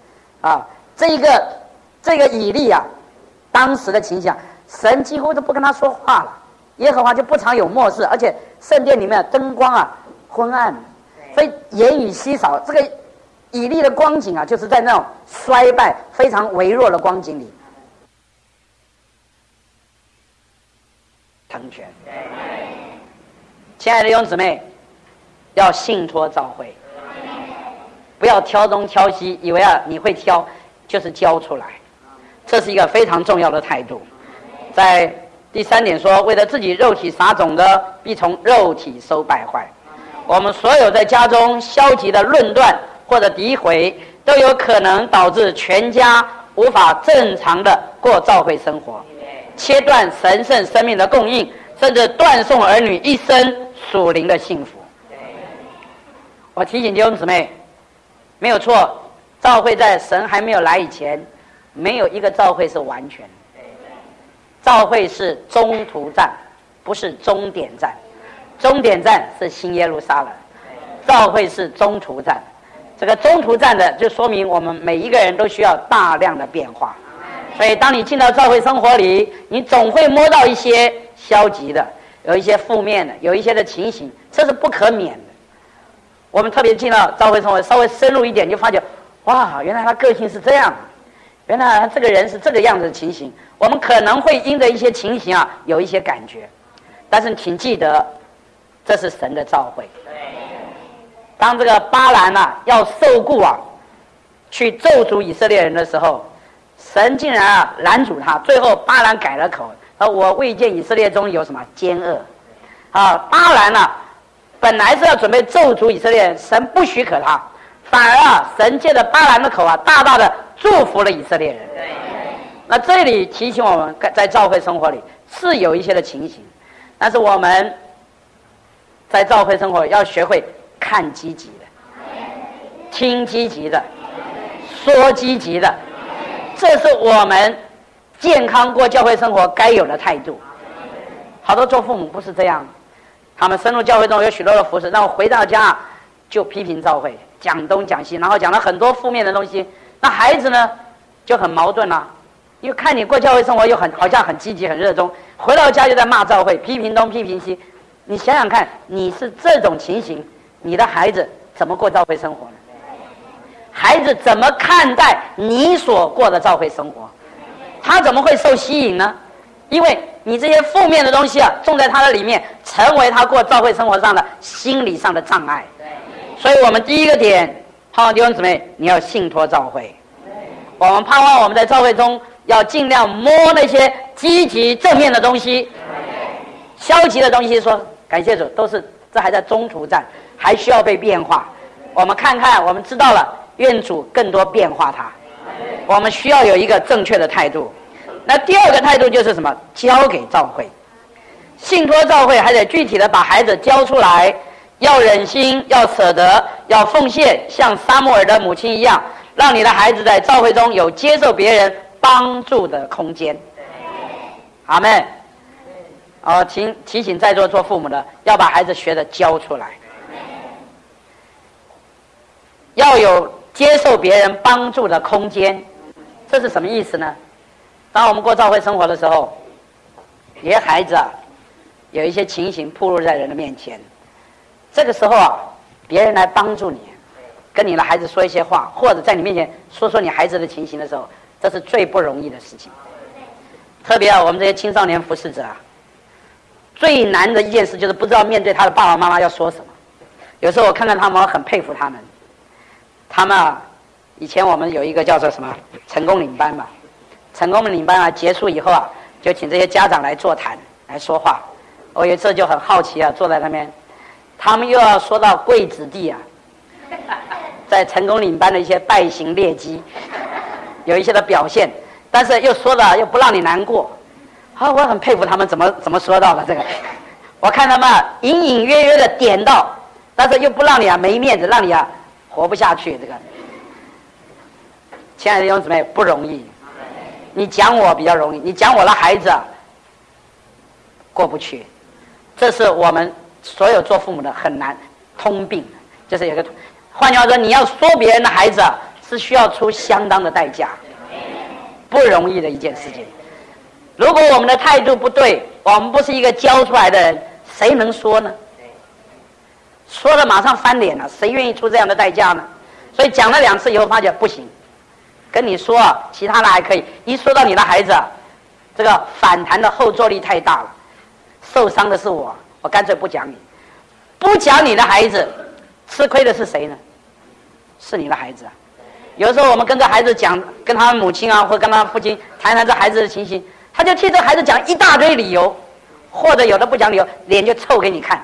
这个以利当时的情形，神几乎都不跟他说话了，耶和华就不常有默示，而且圣殿里面灯光昏暗，所以言语稀少。这个以利的光景就是在那种衰败非常微弱的光景里成全。亲爱的弟兄姊妹，要信托教会，不要挑东挑西，以为你会挑就是教出来，这是一个非常重要的态度。在第3点说，为了自己肉体撒种的，必从肉体收败坏。我们所有在家中消极的论断或者诋毁，都有可能导致全家无法正常的过教会生活，切断神圣生命的供应，甚至断送儿女一生属灵的幸福。我提醒弟兄姊妹，没有错，教会在神还没有来以前，没有一个教会是完全的，教会是中途站， 不是终点站，终点站是新耶路撒冷，教会是中途站。这个中途站的，就说明我们每一个人都需要大量的变化。所以，当你进到教会生活里，你总会摸到一些消极的，有一些负面的，有一些的情形，这是不可免的。我们特别进到教会生活，稍微深入一点，就发觉，哇，原来他个性是这样，原来他这个人是这个样子的情形。我们可能会因着一些情形啊，有一些感觉，但是请记得，这是神的召会。当这个巴兰啊要受雇啊，去咒诅以色列人的时候，神竟然啊拦阻他。最后巴兰改了口，我未见以色列中有什么奸恶啊。巴兰啊本来是要准备咒诅以色列人，神不许可他，反而啊神借着巴兰的口啊，大大的祝福了以色列人。那这里提醒我们，在教会生活里是有一些的情形，但是我们在教会生活要学会看积极的，听积极的，说积极的，这是我们健康过教会生活该有的态度。好多做父母不是这样，他们深入教会中有许多的服事，然后回到家就批评教会，讲东讲西，然后讲了很多负面的东西。那孩子呢就很矛盾了，因为看你过教会生活又好像很积极很热衷，回到家就在骂教会，批评东批评西。你想想看，你是这种情形，你的孩子怎么过教会生活呢？孩子怎么看待你所过的教会生活？他怎么会受吸引呢？因为你这些负面的东西啊，种在他的里面，成为他过教会生活上的心理上的障碍。所以我们第一个点，盼望弟兄姊妹，你要信托教会。我们盼望我们在教会中要尽量摸那些积极正面的东西，消极的东西说感谢主，都是这还在中途站，还需要被变化。我们看看，我们知道了，愿主更多变化它。我们需要有一个正确的态度。那第二个态度就是什么？交给教会，信托教会，还得具体的把孩子交出来，要忍心，要舍得，要奉献，像撒母耳的母亲一样，让你的孩子在教会中有接受别人帮助的空间。阿们。提醒在座做父母的，要把孩子学的教出来，要有接受别人帮助的空间。这是什么意思呢？当我们过教会生活的时候，你的孩子啊，有一些情形暴露在人的面前，这个时候啊，别人来帮助你，跟你的孩子说一些话，或者在你面前说说你孩子的情形的时候，这是最不容易的事情。特别我们这些青少年服侍者啊，最难的一件事就是不知道面对他的爸爸妈妈要说什么。有时候我看看他们，我很佩服他们。他们啊，以前我们有一个叫做什么成功领班嘛，成功领班啊结束以后啊，就请这些家长来座谈来说话。我有一次就很好奇啊，坐在那边，他们又要说到贵子弟啊，在成功领班的一些败行劣迹，有一些的表现，但是又说的又不让你难过。我很佩服他们怎么说到的这个。我看他们隐隐约约的点到，但是又不让你没面子，让你活不下去。这个，亲爱的弟兄姊妹，不容易。你讲我比较容易，你讲我的孩子过不去。这是我们所有做父母的很难通病，就是有个，换句话说，你要说别人的孩子是需要出相当的代价，不容易的一件事情。如果我们的态度不对，我们不是一个教出来的人，谁能说呢？说了马上翻脸了，谁愿意出这样的代价呢？所以讲了2次以后发觉不行，跟你说其他的还可以，一说到你的孩子这个反弹的后坐力太大了，受伤的是我干脆不讲你。不讲你的孩子，吃亏的是谁呢？是你的孩子。有时候我们跟着孩子讲，跟他母亲或跟他父亲谈这孩子的情形，他就替这孩子讲一大堆理由，或者有的不讲理由，脸就臭给你看。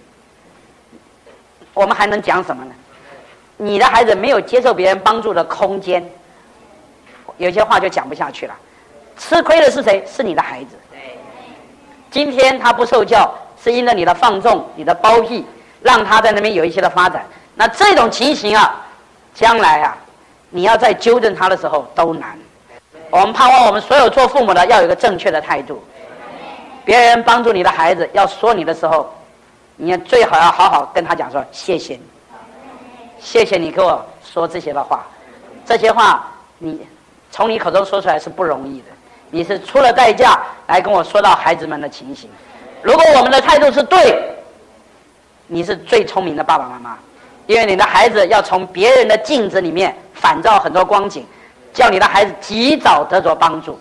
我们还能讲什么呢？你的孩子没有接受别人帮助的空间，有些话就讲不下去了。吃亏的是谁？是你的孩子。今天他不受教，是因为你的放纵、你的包庇，让他在那边有一些的发展。那这种情形将来你要再纠正他的时候都难。我们盼望我们所有做父母的要有一个正确的态度。 别人帮助你的孩子要说你的时候，你最好要好好跟他讲说谢谢你，谢谢你给我说这些的话，这些话你从你口中说出来是不容易的，你是出了代价来跟我说到孩子们的情形。如果我们的态度是对，你是最聪明的爸爸妈妈，因为你的孩子要从别人的镜子里面反照很多光景，叫你的孩子及早得着帮助。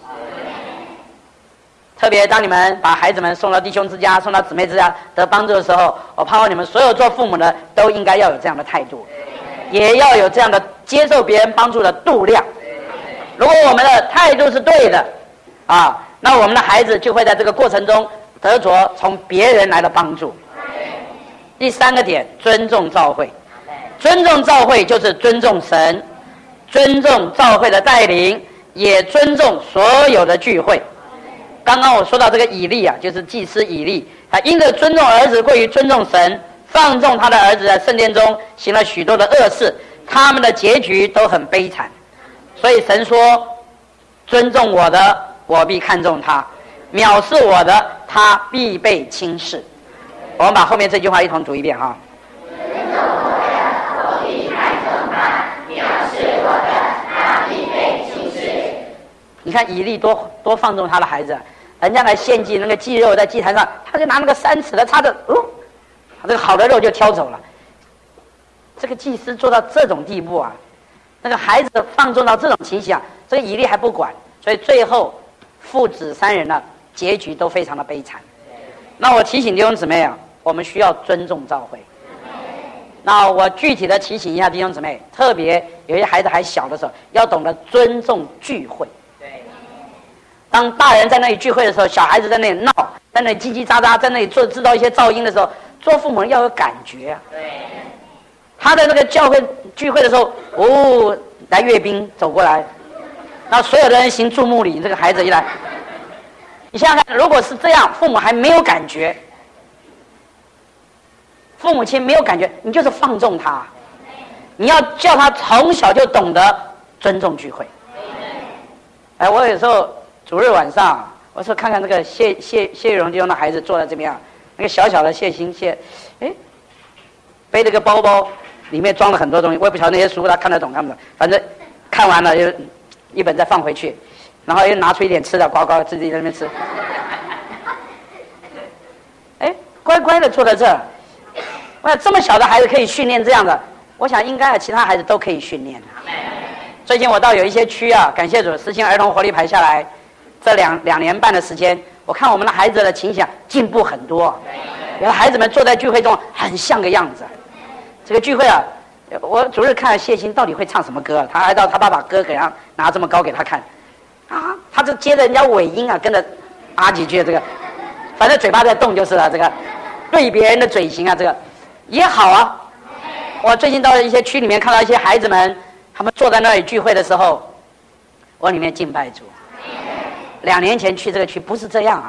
特别当你们把孩子们送到弟兄之家、送到姊妹之家得帮助的时候，我盼望你们所有做父母的都应该要有这样的态度，也要有这样的接受别人帮助的度量。如果我们的态度是对的那我们的孩子就会在这个过程中得着从别人来的帮助。第三个点，尊重教会。尊重教会就是尊重神，尊重教会的带领，也尊重所有的聚会。刚刚我说到这个以利就是祭司以利，他因着尊重儿子过于尊重神，放纵他的儿子在圣殿中行了许多的恶事，他们的结局都很悲惨。所以神说，尊重我的，我必看重他；藐视我的，他必被轻视。我们把后面这句话一同读一遍哈。 尊重我的，我必看重他；藐视我的，他必被轻视。 你看以利多放纵他的孩子，人家来献祭那个祭肉在祭坛上，他就拿那个3尺的叉子，这个好的肉就挑走了。这个祭司做到这种地步那个孩子放纵到这种情形这个以利还不管，所以最后父子3人结局都非常的悲惨。那我提醒弟兄姊妹我们需要尊重教会。那我具体的提醒一下弟兄姊妹，特别有些孩子还小的时候，要懂得尊重聚会。当大人在那里聚会的时候，小孩子在那里闹，在那里叽叽喳喳，在那里制造一些噪音的时候，做父母要有感觉他在那个教会聚会的时候，来阅兵走过来，然后所有的人行注目礼，这个孩子一来，你想想看，如果是这样，父母还没有感觉，父母亲没有感觉，你就是放纵他。你要叫他从小就懂得尊重聚会。我有时候主日晚上，我说看看这个谢玉荣弟兄的孩子坐在这边那个小小的谢欣背了个包包，里面装了很多东西，我也不晓得那些书他看得懂看不懂，反正看完了就一本再放回去，然后又拿出一点吃的，呱呱自己在那边吃。乖乖的坐在这儿。这么小的孩子可以训练这样的，我想应该其他孩子都可以训练。最近我到有一些区感谢主，实行儿童活力排下来，这两年半的时间，我看我们的孩子的情形进步很多。有的孩子们坐在聚会中很像个样子。这个聚会我主日看谢欣到底会唱什么歌，他还到他爸爸歌给他拿这么高给他看他这接着人家尾音跟着几句，这个反正嘴巴在动就是了。这个对别人的嘴型这个也好我最近到一些区里面看到一些孩子们，他们坐在那里聚会的时候，往里面敬拜主。2年前去这个区不是这样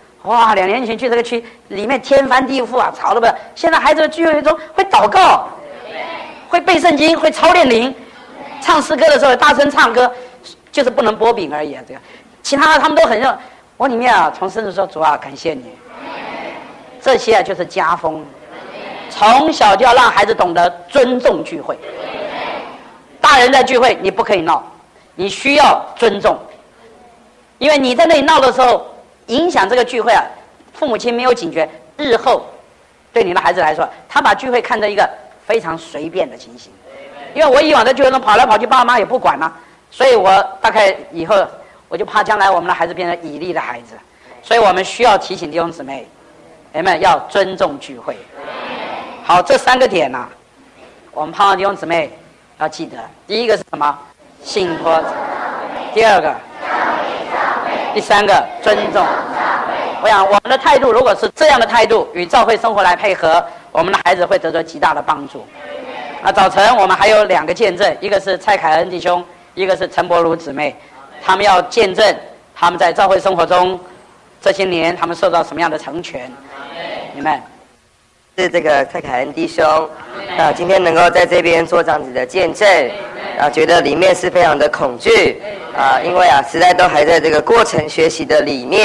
2年前去这个区里面天翻地覆吵得不。现在孩子的聚会中会祷告，会背圣经，会操练灵，唱诗歌的时候大声唱歌，就是不能剥饼而已这个其他的他们都很热。我里面从深处说主感谢你，这些就是家风。从小就要让孩子懂得尊重聚会。大人在聚会你不可以闹，你需要尊重，因为你在那里闹的时候影响这个聚会父母亲没有警觉，日后对你的孩子来说，他把聚会看成一个非常随便的情形。因为我以往在聚会中跑来跑去，爸妈也不管所以我大概以后我就怕将来我们的孩子变成以利的孩子，所以我们需要提醒弟兄姊妹们要尊重聚会。好，这3个点我们盼望弟兄姊妹要记得。第一个是什么？信托。第2个，第3个，尊重。我想我们的态度如果是这样的态度，与教会生活来配合，我们的孩子会得到极大的帮助。早晨我们还有2个见证，一个是蔡凯恩弟兄，一个是陈柏如姊妹，他们要见证他们在教会生活中这些年他们受到什么样的成全。你们是这个蔡凯恩弟兄今天能够在这边做这样子的见证觉得里面是非常的恐惧因为实在都还在这个过程学习的里面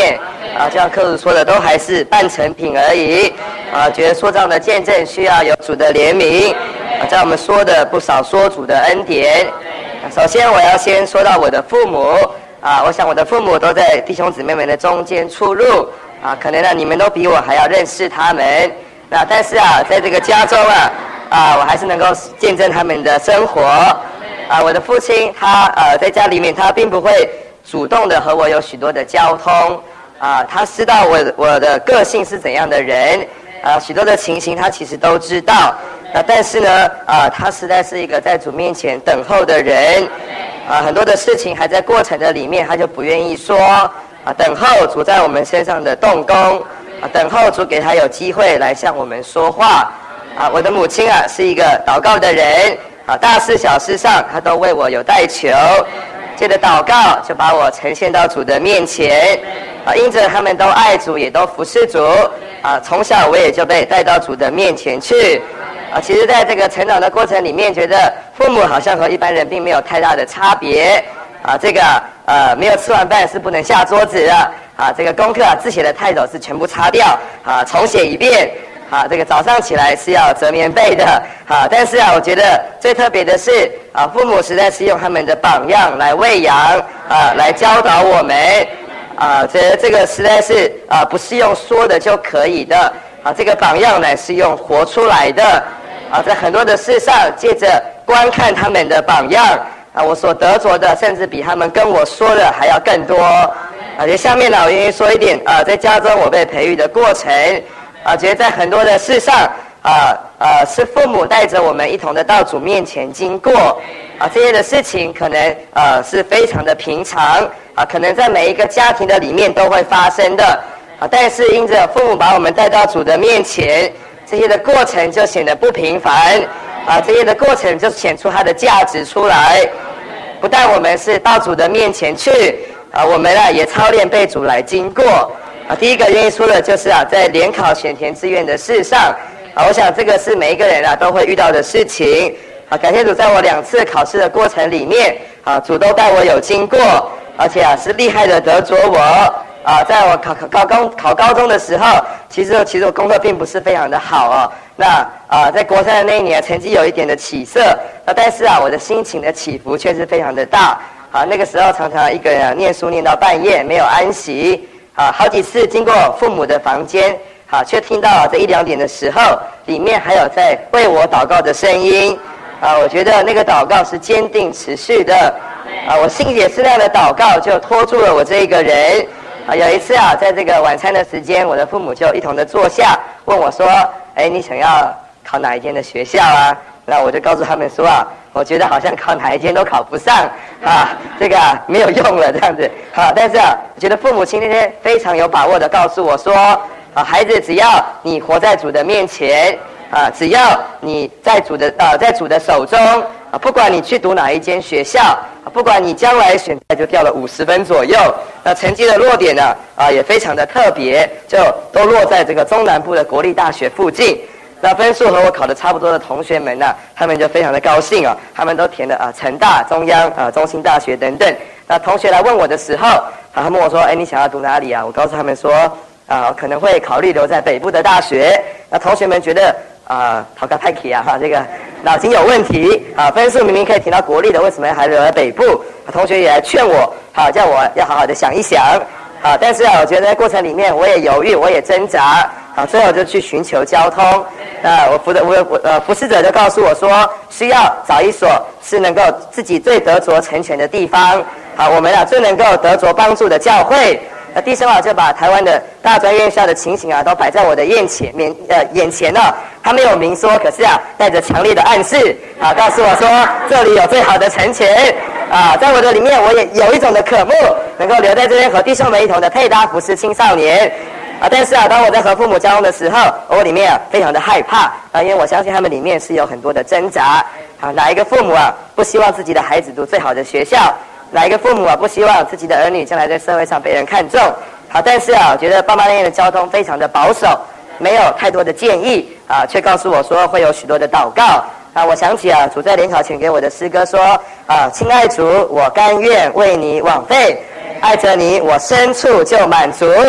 就像科主说的，都还是半成品而已。觉得说这样的见证需要有主的怜悯。在我们说的不少说主的恩典。首先，我要先说到我的父母。我想我的父母都在弟兄姊妹们的中间出入。可能你们都比我还要认识他们。但是在这个家中我还是能够见证他们的生活。我的父亲他在家里面他并不会主动的和我有许多的交通。他知道我的个性是怎样的人。许多的情形他其实都知道。但是呢，他实在是一个在主面前等候的人。很多的事情还在过程的里面，他就不愿意说。等候主在我们身上的动工。等候主给他有机会来向我们说话。我的母亲是一个祷告的人。大事小事上她都为我有代求。借着祷告就把我呈现到主的面前。因着他们都爱主也都服侍主。从小我也就被带到主的面前去。其实在这个成长的过程里面，觉得父母好像和一般人并没有太大的差别。这个没有吃完饭是不能下桌子的。这个功课字写的太丑是全部擦掉。重写一遍。这个早上起来是要折棉被的。但是我觉得最特别的是父母实在是用他们的榜样来喂养来教导我们。这个实在是不是用说的就可以的。这个榜样乃是用活出来的。在很多的事上借着观看他们的榜样我所得着的甚至比他们跟我说的还要更多。下面我愿意说一点在家中我被培育的过程。觉得在很多的事上是父母带着我们一同的到主面前经过。这些的事情可能是非常的平常。可能在每一个家庭的里面都会发生的。但是因着父母把我们带到主的面前，这些的过程就显得不平凡。这些的过程就显出它的价值出来。不但我们是到主的面前去我们也操练被主来经过。第一个愿意说的就是在联考选填志愿的事上我想这个是每一个人都会遇到的事情。感谢主，在我2次考试的过程里面主都带我有经过，而且是厉害的得着我。在我考高中的时候，其实我功课并不是非常的好在国3的那一年成绩有一点的起色。但是我的心情的起伏却是非常的大。那个时候常常一个人念书念到半夜没有安息。好几次经过父母的房间却听到这1、2点的时候里面还有在为我祷告的声音。我觉得那个祷告是坚定持续的。我心也是那样的祷告就拖住了我这一个人。有一次在这个晚餐的时间，我的父母就一同的坐下问我说你想要考哪一间的学校那我就告诉他们说我觉得好像考哪一间都考不上这个没有用了这样子。但是我觉得父母亲那天非常有把握的告诉我说孩子，只要你活在主的面前只要你在主的手中不管你去读哪一间学校不管你将来选择就掉了50分左右，那成绩的落点也非常的特别，就都落在这个中南部的国立大学附近。那分数和我考的差不多的同学们他们就非常的高兴他们都填了成大、中央中兴大学等等。那同学来问我的时候他们问我说你想要读哪里我告诉他们说可能会考虑留在北部的大学。那同学们觉得陶高太奇这个脑筋有问题分数明明可以填到国立的，为什么还留在北部？同学也来劝我叫我要好好的想一想但是我觉得在过程里面我也犹豫，我也挣扎最后就去寻求交通。我服侍者就告诉我说需要找一所是能够自己最得着成全的地方我们最能够得着帮助的教会。弟兄就把台湾的大专院校的情形都摆在我的眼前他没有明说，可是带着强烈的暗示告诉我说这里有最好的成全在我的里面我也有一种的渴慕，能够留在这边和弟兄们一同的配搭服侍青少年但是当我在和父母交往的时候，我里面非常的害怕因为我相信他们里面是有很多的挣扎哪一个父母不希望自己的孩子读最好的学校？哪一个父母不希望自己的儿女将来在社会上被人看重但是我觉得爸妈那边的交通非常的保守，没有太多的建议却告诉我说会有许多的祷告我想起主在联考前给我的诗歌说亲爱主，我甘愿为你枉费，爱着你我深处就满足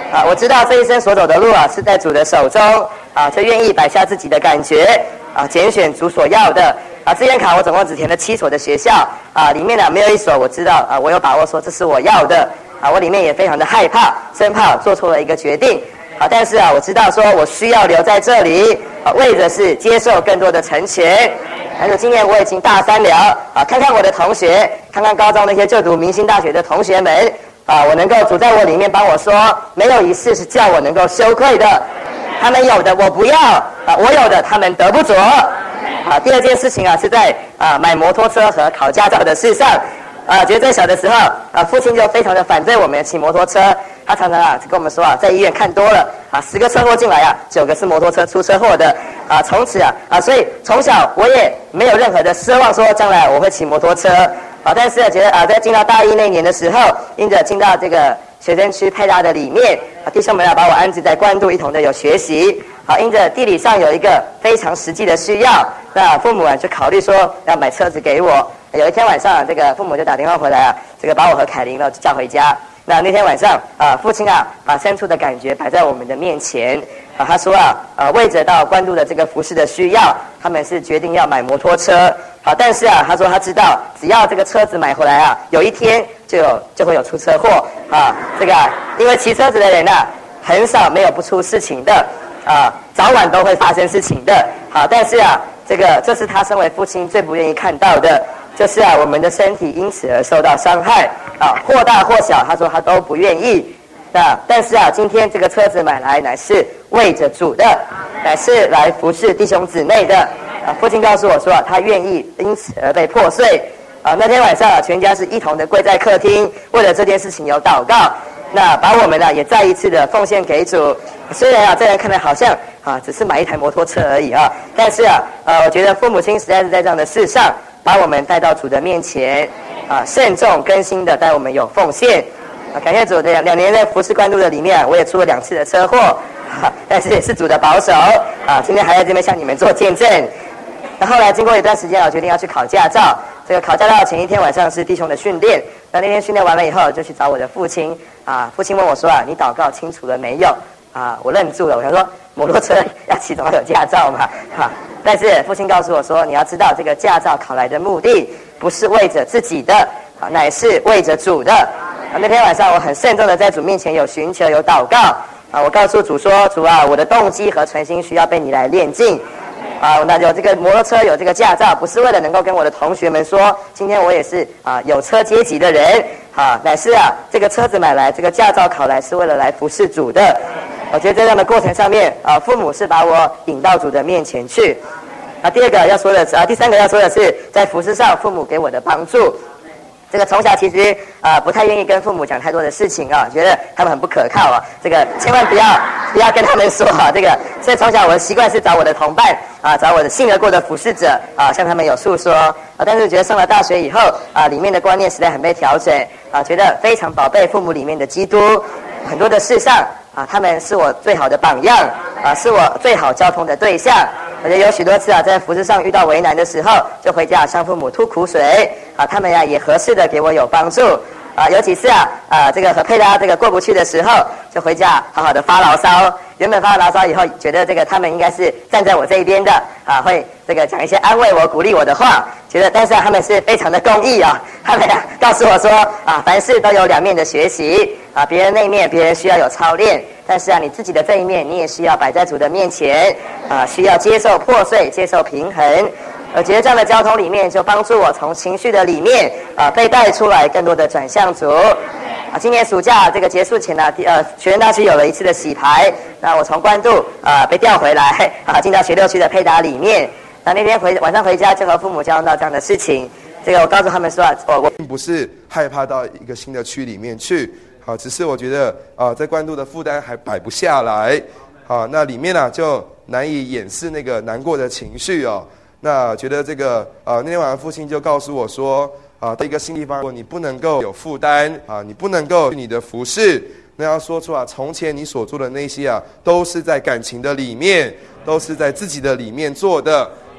我知道这一生所走的路是在主的手中就愿意摆下自己的感觉拣选主所要的志愿卡我总共只填了7所的学校里面没有一所我知道我有把握说这是我要的我里面也非常的害怕，生怕做错了一个决定但是我知道说我需要留在这里为的是接受更多的成全。但是今年我已经大3了看看我的同学，看看高中那些就读明星大学的同学们我能够主在我里面帮我说，没有一事是叫我能够羞愧的。他们有的我不要我有的他们得不着第二件事情是在买摩托车和考驾照的事上觉得在小的时候父亲就非常的反对我们骑摩托车，他常常跟我们说在医院看多了10个车祸进来9个是摩托车出车祸的从此所以从小我也没有任何的奢望说将来我会骑摩托车但是觉得在进到大一那年的时候，因着进到这个学生区配搭的里面弟兄们把我安置在关渡一同的有学习因着地理上有一个非常实际的需要，那父母就考虑说要买车子给我。有一天晚上这个父母就打电话回来这个把我和凯琳叫回家。那天晚上父亲把深处的感觉摆在我们的面前他说为着到关渡的这个服事的需要，他们是决定要买摩托车但是他说他知道只要这个车子买回来有一天就会有出车祸这个因为骑车子的人很少没有不出事情的早晚都会发生事情的但是这是他身为父亲最不愿意看到的，就是我们的身体因此而受到伤害或大或小，他说他都不愿意但是今天这个车子买来乃是为着主的，乃是来服侍弟兄姊妹的父亲告诉我说他愿意因此而被破碎那天晚上全家是一同的跪在客厅，为了这件事情有祷告，那把我们也再一次的奉献给主。虽然在人看来好像只是买一台摩托车而已但是我觉得父母亲实在是在这样的事上把我们带到主的面前慎重更新的带我们有奉献感谢主的2年在服事关渡的里面我也出了2次的车祸但是也是主的保守今天还在这边向你们做见证。那后来经过一段时间我决定要去考驾照，这个考驾照前一天晚上是弟兄的训练，那天训练完了以后就去找我的父亲父亲问我说你祷告清楚了没有我愣住了，我想说摩托车要骑总要有驾照嘛但是父亲告诉我说你要知道这个驾照考来的目的不是为着自己的乃是为着主的那天晚上我很慎重的在主面前有寻求有祷告我告诉主说主我的动机和存心需要被你来炼净那有这个摩托车有这个驾照不是为了能够跟我的同学们说今天我也是有车阶级的人乃是这个车子买来这个驾照考来是为了来服侍主的。我觉得在这样的过程上面父母是把我引到主的面前去第3个要说的是在服事上父母给我的帮助。这个从小其实不太愿意跟父母讲太多的事情觉得他们很不可靠这个千万不要跟他们说这个，所以从小我的习惯是找我的同伴找我的信得过的服事者向他们有诉说但是觉得上了大学以后里面的观念实在很被调整觉得非常宝贝父母里面的基督，很多的事上他们是我最好的榜样是我最好交通的对象。我觉得有许多次在服事上遇到为难的时候就回家向父母吐苦水他们也合适的给我有帮助有几次这个和佩拉这个过不去的时候就回家好好的发牢骚，原本发牢骚以后觉得这个他们应该是站在我这一边的会这个讲一些安慰我鼓励我的话，觉得但是他们是非常的公义他们告诉我说凡事都有2面的学习别人那一面别人需要有操练，但是你自己的这一面你也需要摆在主的面前需要接受破碎接受平衡。我觉得这样的交通里面就帮助我从情绪的里面被带出来更多的转向主今年暑假这个结束前学院大区有了一次的洗牌，那我从关渡被调回来进到学6区的配搭里面。那天晚上回家就和父母交通到这样的事情，这个我告诉他们说我并不是害怕到一个新的区里面去只是我觉得在关渡的负担还摆不下来那里面就难以掩饰那个难过的情绪那觉得这个那天晚上父亲就告诉我说在一个新地方你不能够有负担你不能够你的服事那要说出从前你所做的那些都是在感情的里面，都是在自己的里面做的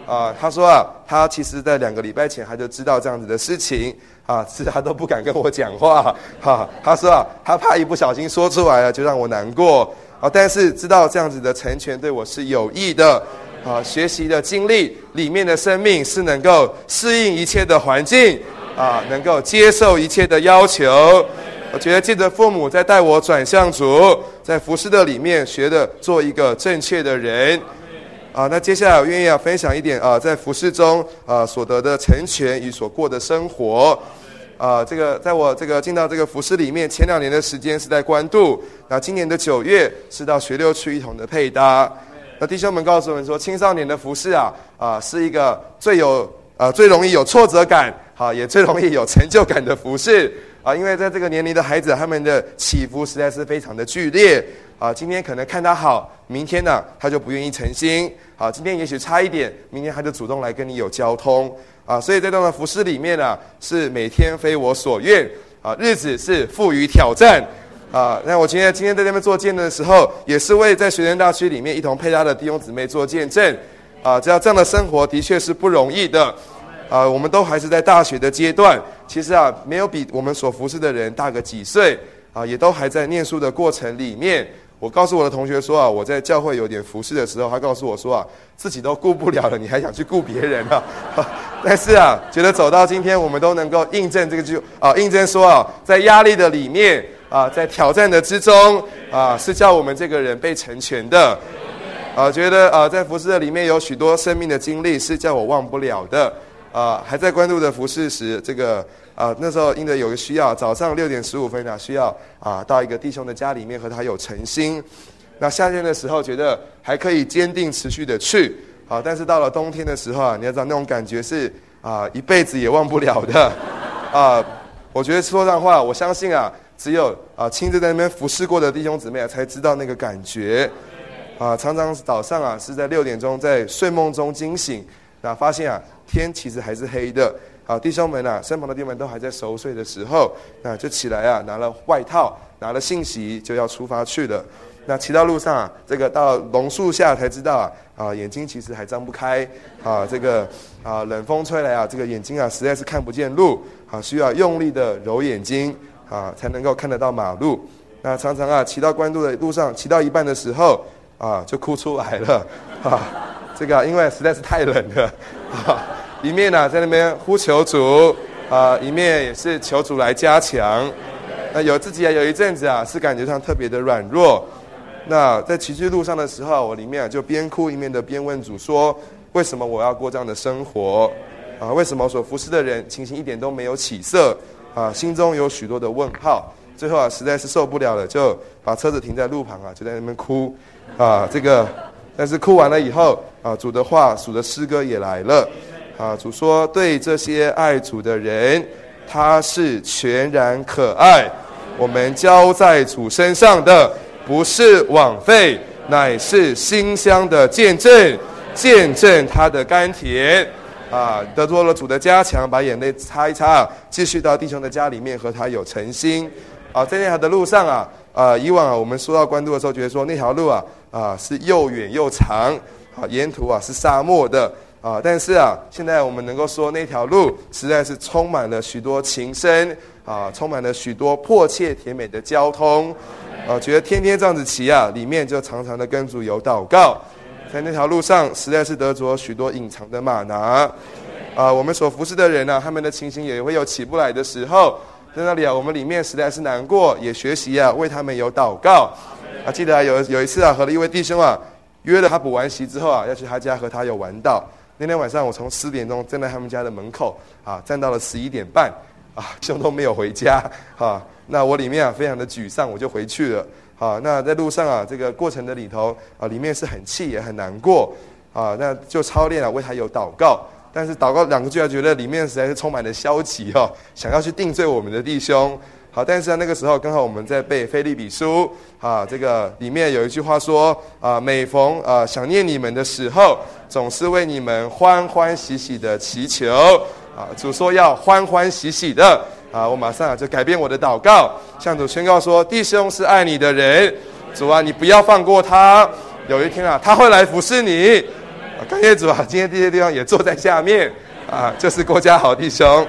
他说他其实在2个礼拜前他就知道这样子的事情是他都不敢跟我讲话他说他怕一不小心说出来了就让我难过但是知道这样子的成全对我是有益的学习的经历里面的生命是能够适应一切的环境能够接受一切的要求。我觉得借着父母在带我转向主，在服事的里面学的做一个正确的人那接下来我愿意分享一点在服事中所得的成全与所过的生活这个在我这个进到这个服事里面前2年的时间是在关渡，那今年的9月是到学六区一同的配搭。那弟兄们告诉我们说，青少年的服事是一个最容易有挫折感也最容易有成就感的服事因为在这个年龄的孩子他们的起伏实在是非常的剧烈今天可能看他好，明天呢他就不愿意诚心今天也许差一点，明天他就主动来跟你有交通所以在这样的服事里面是每天非我所愿日子是富于挑战那我今天在那边做见证的时候，也是为在学生大区里面一同配搭的弟兄姊妹做见证只要这样的生活的确是不容易的我们都还是在大学的阶段，其实没有比我们所服侍的人大个几岁也都还在念书的过程里面。我告诉我的同学说我在教会有点服侍的时候，他告诉我说自己都顾不了了，你还想去顾别人但是觉得走到今天，我们都能够印证这个句印证说在压力的里面在挑战的之中是叫我们这个人被成全的觉得在服侍的里面有许多生命的经历是叫我忘不了的还在关渡的服侍时，这个那时候因为有个需要，早上6点15分需要到一个弟兄的家里面和他有诚心。那夏天的时候觉得还可以坚定持续的去但是到了冬天的时候你要知道那种感觉是一辈子也忘不了的我觉得说上话，我相信只有亲自在那边服侍过的弟兄姊妹才知道那个感觉常常早上是在6点钟在睡梦中惊醒，那发现天其实还是黑的弟兄们身旁的弟兄们都还在熟睡的时候，那就起来拿了外套，拿了信息就要出发去了。那骑到路上这个到榕树下才知道眼睛其实还张不开这个冷风吹来这个眼睛实在是看不见路需要用力的揉眼睛才能够看得到马路。那常常骑到关渡的路上，骑到一半的时候就哭出来了这个因为实在是太冷了一面在那边呼求主一面也是求主来加强。那自己有一阵子是感觉上特别的软弱。那在骑去路上的时候，我里面就边哭一面的边问主说，为什么我要过这样的生活为什么我所服侍的人情形一点都没有起色心中有许多的问号。最后实在是受不了了，就把车子停在路旁就在那边哭这个但是哭完了以后主的话主的诗歌也来了主说，对这些爱主的人他是全然可爱，我们交在主身上的不是枉费，乃是馨香的见证，见证他的甘甜得多了主的加强，把眼泪擦一擦继续到弟兄的家里面和他有诚心在那条的路上以往我们说到关渡的时候，觉得说那条路是又远又长沿途是沙漠的但是现在我们能够说那条路实在是充满了许多情深充满了许多迫切甜美的交通觉得天天这样子骑里面就常常的跟主有祷告，在那条路上实在是得着许多隐藏的吗哪我们所服侍的人他们的情形也会有起不来的时候，在那里我们里面实在是难过，也学习为他们有祷告记得有一次和了一位弟兄约了他补完习之后要去他家和他有玩到。那天晚上我从4点钟站在他们家的门口站到了11点半兄都没有回家那我里面非常的沮丧，我就回去了那在路上这个过程的里头里面是很气也很难过那就操练为他有祷告，但是祷告2个句觉得里面实在是充满了消极想要去定罪我们的弟兄但是那个时候刚好我们在背腓立比书这个里面有一句话说每逢想念你们的时候，总是为你们欢欢喜喜的祈求主说要欢欢喜喜的我马上就改变我的祷告，向主宣告说，弟兄是爱你的人，主你不要放过他，有一天他会来服侍你感谢主啊！今天这些地方也坐在下面啊，就是郭家豪弟兄。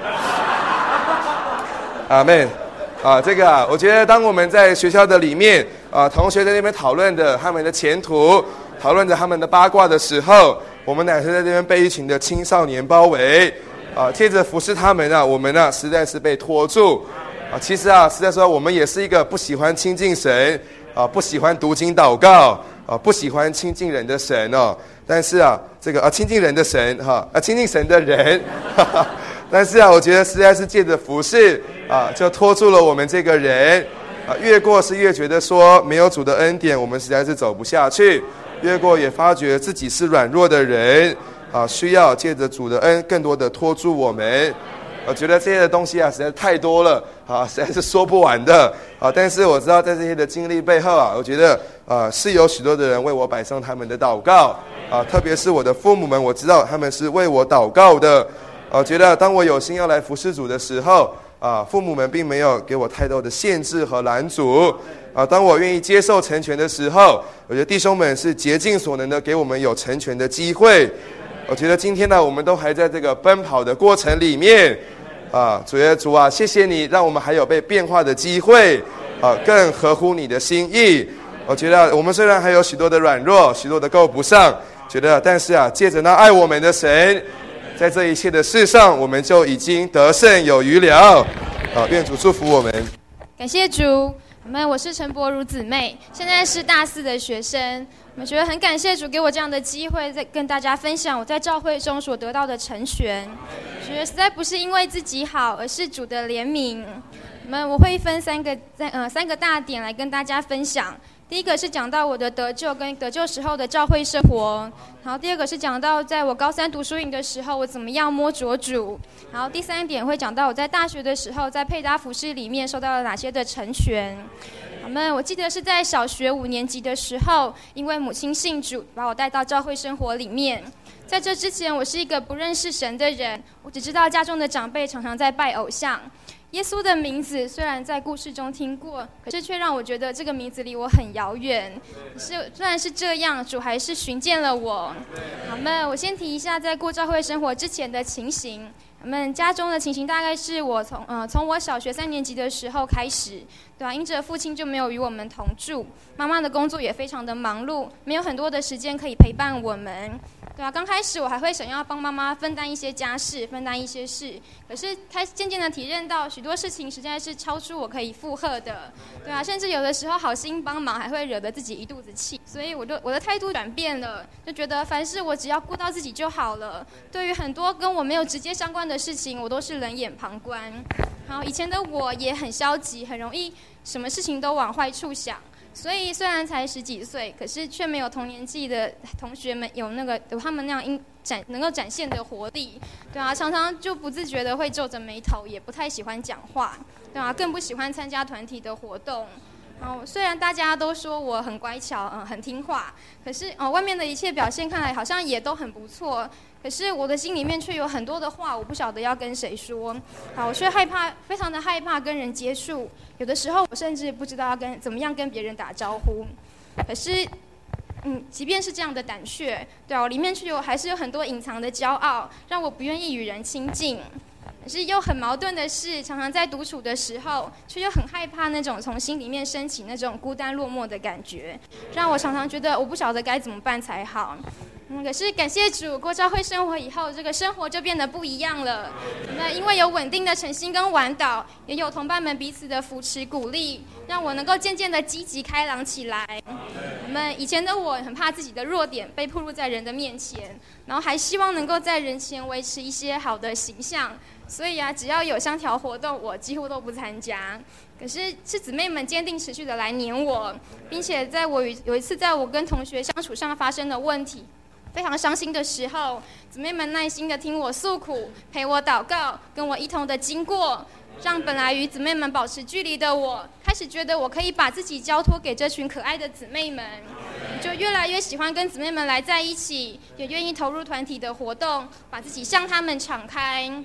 阿们。这个我觉得当我们在学校的里面同学在那边讨论的他们的前途，讨论着他们的八卦的时候，我们乃是在这边被一群的青少年包围借着服侍他们我们实在是被拖住其实实在说我们也是一个不喜欢亲近神不喜欢读经祷告不喜欢亲近人的神但是这个亲近人的神亲近神的人但是我觉得实在是借着服侍就拖住了我们这个人越过是越觉得说没有主的恩典我们实在是走不下去，越过也发觉自己是软弱的人需要借着主的恩更多的拖住我们。我觉得这些的东西实在太多了实在是说不完的但是我知道在这些的经历背后我觉得是有许多的人为我摆上他们的祷告特别是我的父母们，我知道他们是为我祷告的我觉得当我有心要来服侍主的时候父母们并没有给我太多的限制和拦阻当我愿意接受成全的时候，我觉得弟兄们是竭尽所能的给我们有成全的机会。我觉得今天我们都还在这个奔跑的过程里面主谢谢你让我们还有被变化的机会更合乎你的心意。我觉得我们虽然还有许多的软弱，许多的够不上觉得但是借着那爱我们的神，在这一切的事上我们就已经得胜有余了愿主祝福我们。 感谢主。我是陈柏如姊妹，现在是大4的学生。我觉得很感谢主给我这样的机会，在跟大家分享我在教会中所得到的成全。觉得实在不是因为自己好，而是主的怜悯。我会分三个大点来跟大家分享。第一个是讲到我的得救跟得救时候的教会生活，然后第二个是讲到在我高3读书营的时候我怎么样摸着主，然后第3点会讲到我在大学的时候在配搭服事里面受到了哪些的成全。我记得是在小学5年级的时候，因为母亲信主，把我带到教会生活里面。在这之前我是一个不认识神的人，我只知道家中的长辈常常在拜偶像。耶稣的名字虽然在故事中听过，可是却让我觉得这个名字离我很遥远。虽然是这样，主还是寻见了我。我先提一下在过教会生活之前的情形。家中的情形大概是我从我小学3年级的时候开始，对吧？因着父亲就没有与我们同住，妈妈的工作也非常的忙碌，没有很多的时间可以陪伴我们。对啊，刚开始我还会想要帮妈妈分担一些家事，分担一些事，可是渐渐的体认到许多事情实在是超出我可以负荷的，对啊，甚至有的时候好心帮忙还会惹得自己一肚子气，所以我的态度转变了，就觉得凡事我只要顾到自己就好了。对于很多跟我没有直接相关的事情，我都是冷眼旁观。好，以前的我也很消极，很容易什么事情都往坏处想。所以虽然才10几岁，可是却没有同年纪的同学们有他们那样能够展现的活力，对啊，常常就不自觉的会皱着眉头，也不太喜欢讲话，对啊，更不喜欢参加团体的活动。虽然大家都说我很乖巧，很听话，可是外面的一切表现看来好像也都很不错，可是我的心里面却有很多的话，我不晓得要跟谁说。我却非常的害怕跟人接触，有的时候我甚至不知道要怎么样跟别人打招呼。可是，即便是这样的胆怯，对啊，我里面还是有很多隐藏的骄傲，让我不愿意与人亲近。可是又很矛盾的是，常常在独处的时候，却又很害怕那种从心里面升起那种孤单落寞的感觉，让我常常觉得我不晓得该怎么办才好。可是感谢主，过教会生活以后，这个生活就变得不一样了。因为有稳定的晨星跟晚祷，也有同伴们彼此的扶持鼓励，让我能够渐渐的积极开朗起来。以前的我很怕自己的弱点被暴露在人的面前，然后还希望能够在人前维持一些好的形象，所以只要有相条活动，我几乎都不参加。可是姊妹们坚定持续的来黏我，并且有一次在我跟同学相处上发生的问题，非常伤心的时候，姊妹们耐心的听我诉苦，陪我祷告，跟我一同的经过，让本来与姊妹们保持距离的我，开始觉得我可以把自己交托给这群可爱的姊妹们，就越来越喜欢跟姊妹们来在一起，也愿意投入团体的活动，把自己向他们敞开。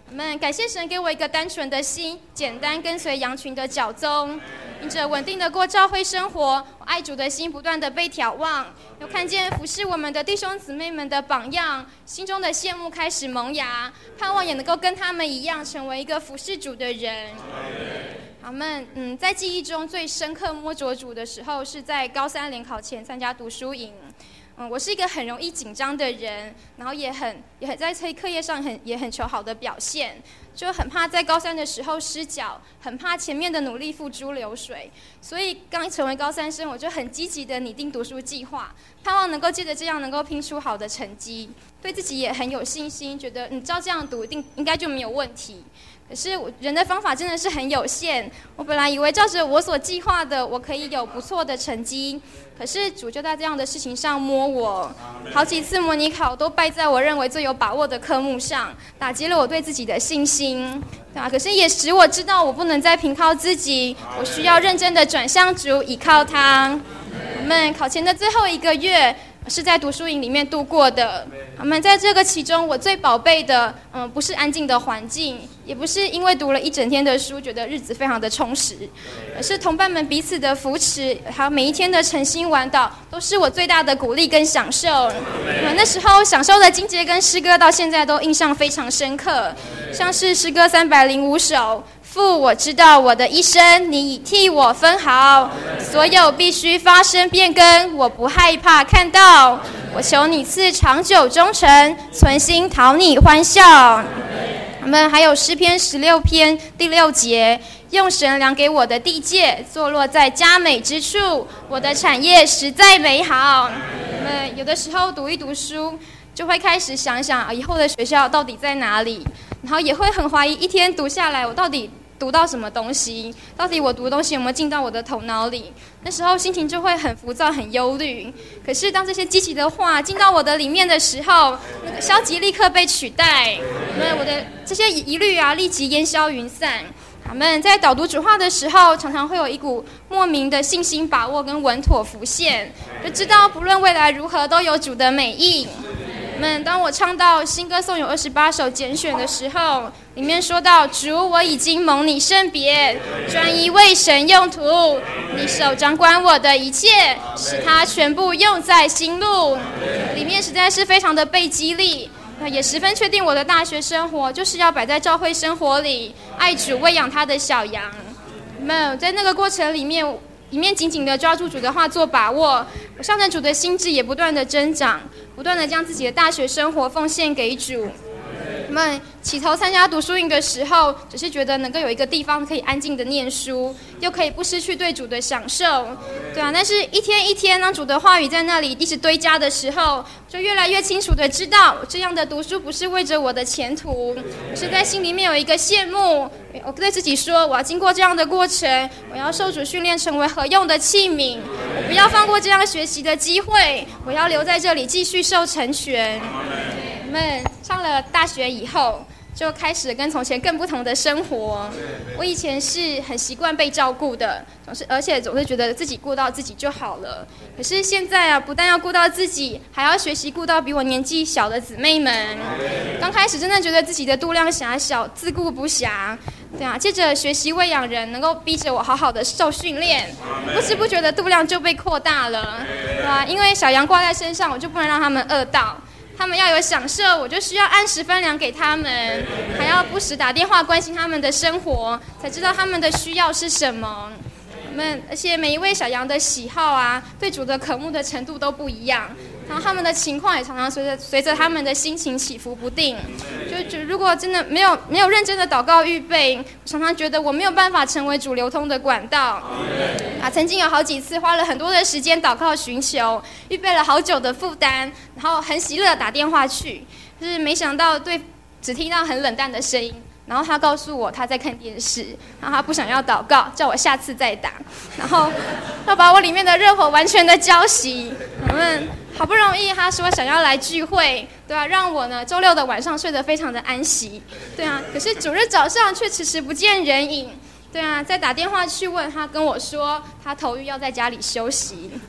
我们感谢神给我一个单纯的心，简单跟随羊群的脚踪，因着稳定的过教会生活，我爱主的心不断的被挑望，又看见服侍我们的弟兄姊妹们的榜样，心中的羡慕开始萌芽，盼望也能够跟他们一样，成为一个服侍主的人。我们在记忆中最深刻摸着主的时候，是在高三联考前参加读书营。我是一个很容易紧张的人，然后也很在课业上也很求好的表现，就很怕在高三的时候失脚，很怕前面的努力付诸流水，所以刚成为高三生，我就很积极的拟定读书计划，盼望能够借着这样能够拼出好的成绩，对自己也很有信心，觉得照这样读应该就没有问题。可是人的方法真的是很有限，我本来以为照着我所计划的，我可以有不错的成绩，可是主就在这样的事情上摸我，好几次模拟考都败在我认为最有把握的科目上，打击了我对自己的信心，对吧？可是也使我知道我不能再凭靠自己，我需要认真的转向主，依靠他。我们考前的最后1个月是在读书营里面度过的。我们在这个其中，我最宝贝的，不是安静的环境，也不是因为读了一整天的书，觉得日子非常的充实，而是同伴们彼此的扶持，还有每一天的诚心晚祷，都是我最大的鼓励跟享受。那时候享受的经节跟诗歌，到现在都印象非常深刻，像是诗歌305首。父，我知道我的一生你已替我分好，所有必须发生变更，我不害怕看到。我求你赐长久忠诚，存心讨你欢笑。我们还有诗篇16篇第6节，用神量给我的地界，坐落在佳美之处，我的产业实在美好。我们有的时候读一读书，就会开始想一想以后的学校到底在哪里，然后也会很怀疑一天读下来我到底读到什么东西，到底我读的东西有没有进到我的头脑里，那时候心情就会很浮躁很忧虑。可是当这些积极的话进到我的里面的时候，那个消极立刻被取代，我的这些疑虑啊立即烟消云散。我们在导读主话的时候，常常会有一股莫名的信心把握跟稳妥浮现，就知道不论未来如何都有主的美意。当我唱到新歌颂有28首拣选的时候，里面说到主，我已经蒙你圣别，专一为神用途，你手掌管我的一切，使它全部用在心路。里面实在是非常的被激励，也十分确定我的大学生活就是要摆在教会生活里，爱主喂养他的小羊。在那个过程里面紧紧的抓住主的话做把握，我向着主的心智也不断的增长，不断的将自己的大学生活奉献给主。我们起头参加读书营的时候，只是觉得能够有一个地方可以安静的念书，又可以不失去对主的享受，对啊。但是一天一天，当主的话语在那里一直堆加的时候，就越来越清楚的知道，这样的读书不是为着我的前途，是在心里面有一个羡慕。我对自己说，我要经过这样的过程，我要受主训练成为合用的器皿，我不要放过这样学习的机会，我要留在这里继续受成全。我们上了大学以后，就开始跟从前更不同的生活。我以前是很习惯被照顾的，而且总是觉得自己顾到自己就好了。可是现在啊，不但要顾到自己，还要学习顾到比我年纪小的姊妹们。刚开始真的觉得自己的度量狭小，自顾不暇。对啊，借着学习喂养人，能够逼着我好好的受训练，不知不觉的度量就被扩大了，对啊，因为小羊挂在身上，我就不能让他们饿到。他们要有享受，我就需要按时分粮给他们，还要不时打电话关心他们的生活，才知道他们的需要是什么。而且每一位小羊的喜好啊，对主的渴慕的程度都不一样，然后他们的情况也常常随着他们的心情起伏不定。就如果真的没有认真的祷告预备，我常常觉得我没有办法成为主流通的管道。曾经有好几次花了很多的时间祷告寻求，预备了好久的负担，然后很喜乐打电话去，就是没想到只听到很冷淡的声音。然后他告诉我他在看电视，然后他不想要祷告，叫我下次再打，然后要把我里面的热火完全的浇熄。我们好不容易他说想要来聚会，对啊，让我呢周六的晚上睡得非常的安息，对啊，可是主日早上却迟迟不见人影，对啊，再打电话去问他，跟我说他头晕要在家里休息。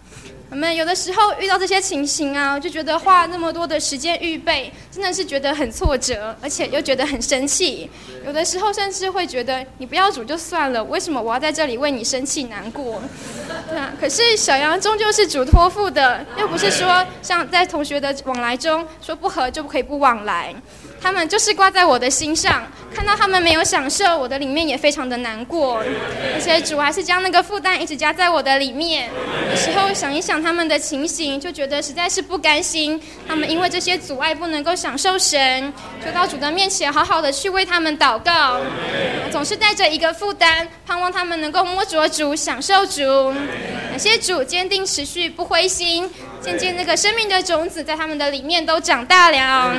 我们有的时候遇到这些情形啊，就觉得花那么多的时间预备，真的是觉得很挫折，而且又觉得很生气。有的时候甚至会觉得，你不要煮就算了，为什么我要在这里为你生气难过？对啊，可是小羊终究是主托付的，又不是说像在同学的往来中说不合就不可以不往来。他们就是挂在我的心上，看到他们没有享受，我的里面也非常的难过。而且主还是将那个负担一直加在我的里面。有时候想一想他们的情形，就觉得实在是不甘心。他们因为这些阻碍不能够享受神，就到主的面前好好的去为他们祷告。总是带着一个负担，盼望他们能够摸着主，享受主。感谢主坚定持续不灰心，渐渐那个生命的种子在他们的里面都长大了。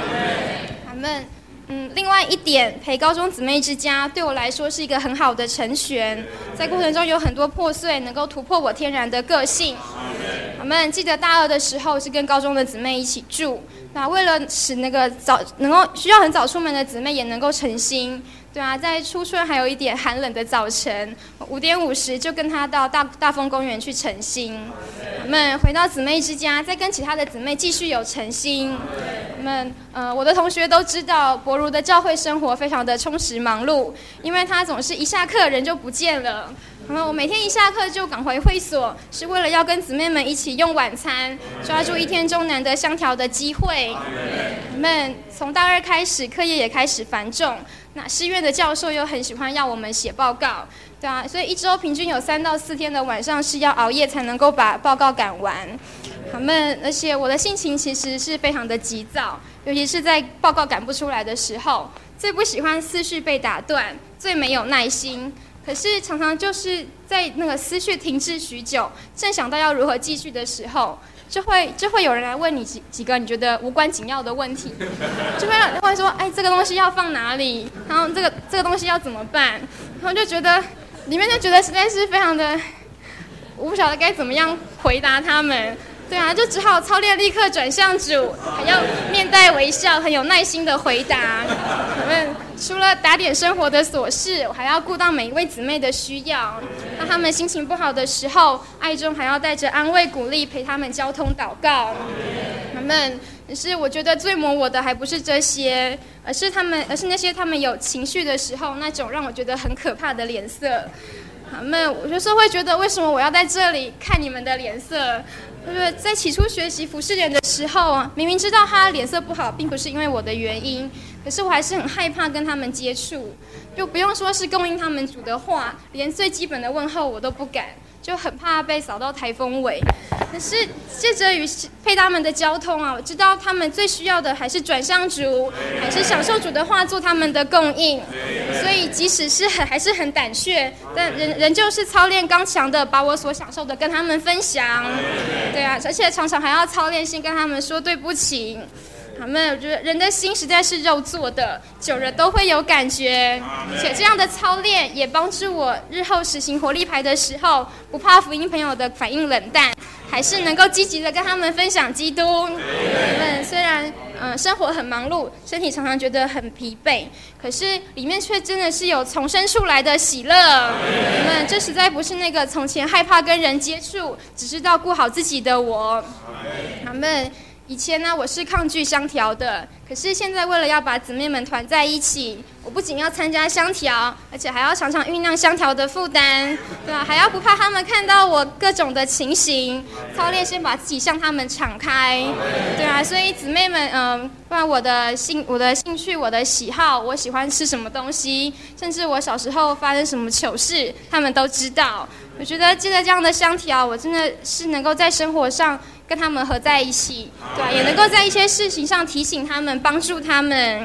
另外一点，陪高中姊妹之家对我来说是一个很好的成全，在过程中有很多破碎，能够突破我天然的个性。我们记得大二的时候是跟高中的姊妹一起住，那为了使那个能够需要很早出门的姊妹也能够诚心。对啊，在初春还有一点寒冷的早晨，5点50就跟他到大丰公园去诚心。我们回到姊妹之家，再跟其他的姊妹继续有诚心。我的同学都知道，博如的教会生活非常的充实忙碌，因为他总是一下课人就不见了。我每天一下课就赶回会所，是为了要跟姊妹们一起用晚餐，抓住一天中难得相调的机会。从大2开始，课业也开始繁重，那师院的教授又很喜欢要我们写报告，对啊，所以一周平均有3到4天的晚上是要熬夜才能够把报告赶完。而且我的心情其实是非常的急躁，尤其是在报告赶不出来的时候，最不喜欢思绪被打断，最没有耐心。可是常常就是在那个思绪停滞许久，正想到要如何继续的时候，就会有人来问你几个你觉得无关紧要的问题，就会问说，这个东西要放哪里？然后这个东西要怎么办？然后就觉得里面就觉得实在是非常的，我不晓得该怎么样回答他们。对啊，就只好操练立刻转向主，还要面带微笑，很有耐心的回答。除了打点生活的琐事，我还要顾到每一位姊妹的需要。当他们心情不好的时候，爱中还要带着安慰鼓励，陪他们交通祷告。可是我觉得最磨我的还不是这些，而是那些他们有情绪的时候，那种让我觉得很可怕的脸色。我有时候会觉得，为什么我要在这里看你们的脸色？就是在起初学习服侍人的时候，明明知道他脸色不好，并不是因为我的原因，可是我还是很害怕跟他们接触，就不用说是供应他们主的话，连最基本的问候我都不敢，就很怕被扫到台风尾。可是借着与配搭们的交通啊，我知道他们最需要的还是转向主，还是享受主的话做他们的供应。所以即使是还是很胆怯，但仍旧是操练刚强的，把我所享受的跟他们分享。对啊，而且常常还要操练先跟他们说对不起。我觉得人的心实在是肉做的，久了都会有感觉，且这样的操练也帮助我日后实行活力牌的时候，不怕福音朋友的反应冷淡，还是能够积极的跟他们分享基督。虽然生活很忙碌，身体常常觉得很疲惫，可是里面却真的是有从生出来的喜乐。这实在不是那个从前害怕跟人接触，只知道顾好自己的我。以前呢，我是抗拒香调的，可是现在为了要把姊妹们团在一起，我不仅要参加香调，而且还要常常酝酿香调的负担，对吧？还要不怕他们看到我各种的情形，操练先把自己向他们敞开，对啊。所以姊妹们，不然我的兴趣、我的喜好，我喜欢吃什么东西，甚至我小时候发生什么糗事，他们都知道。我觉得借着这样的香调，我真的是能够在生活上跟他们合在一起，对啊，也能够在一些事情上提醒他们，帮助他们。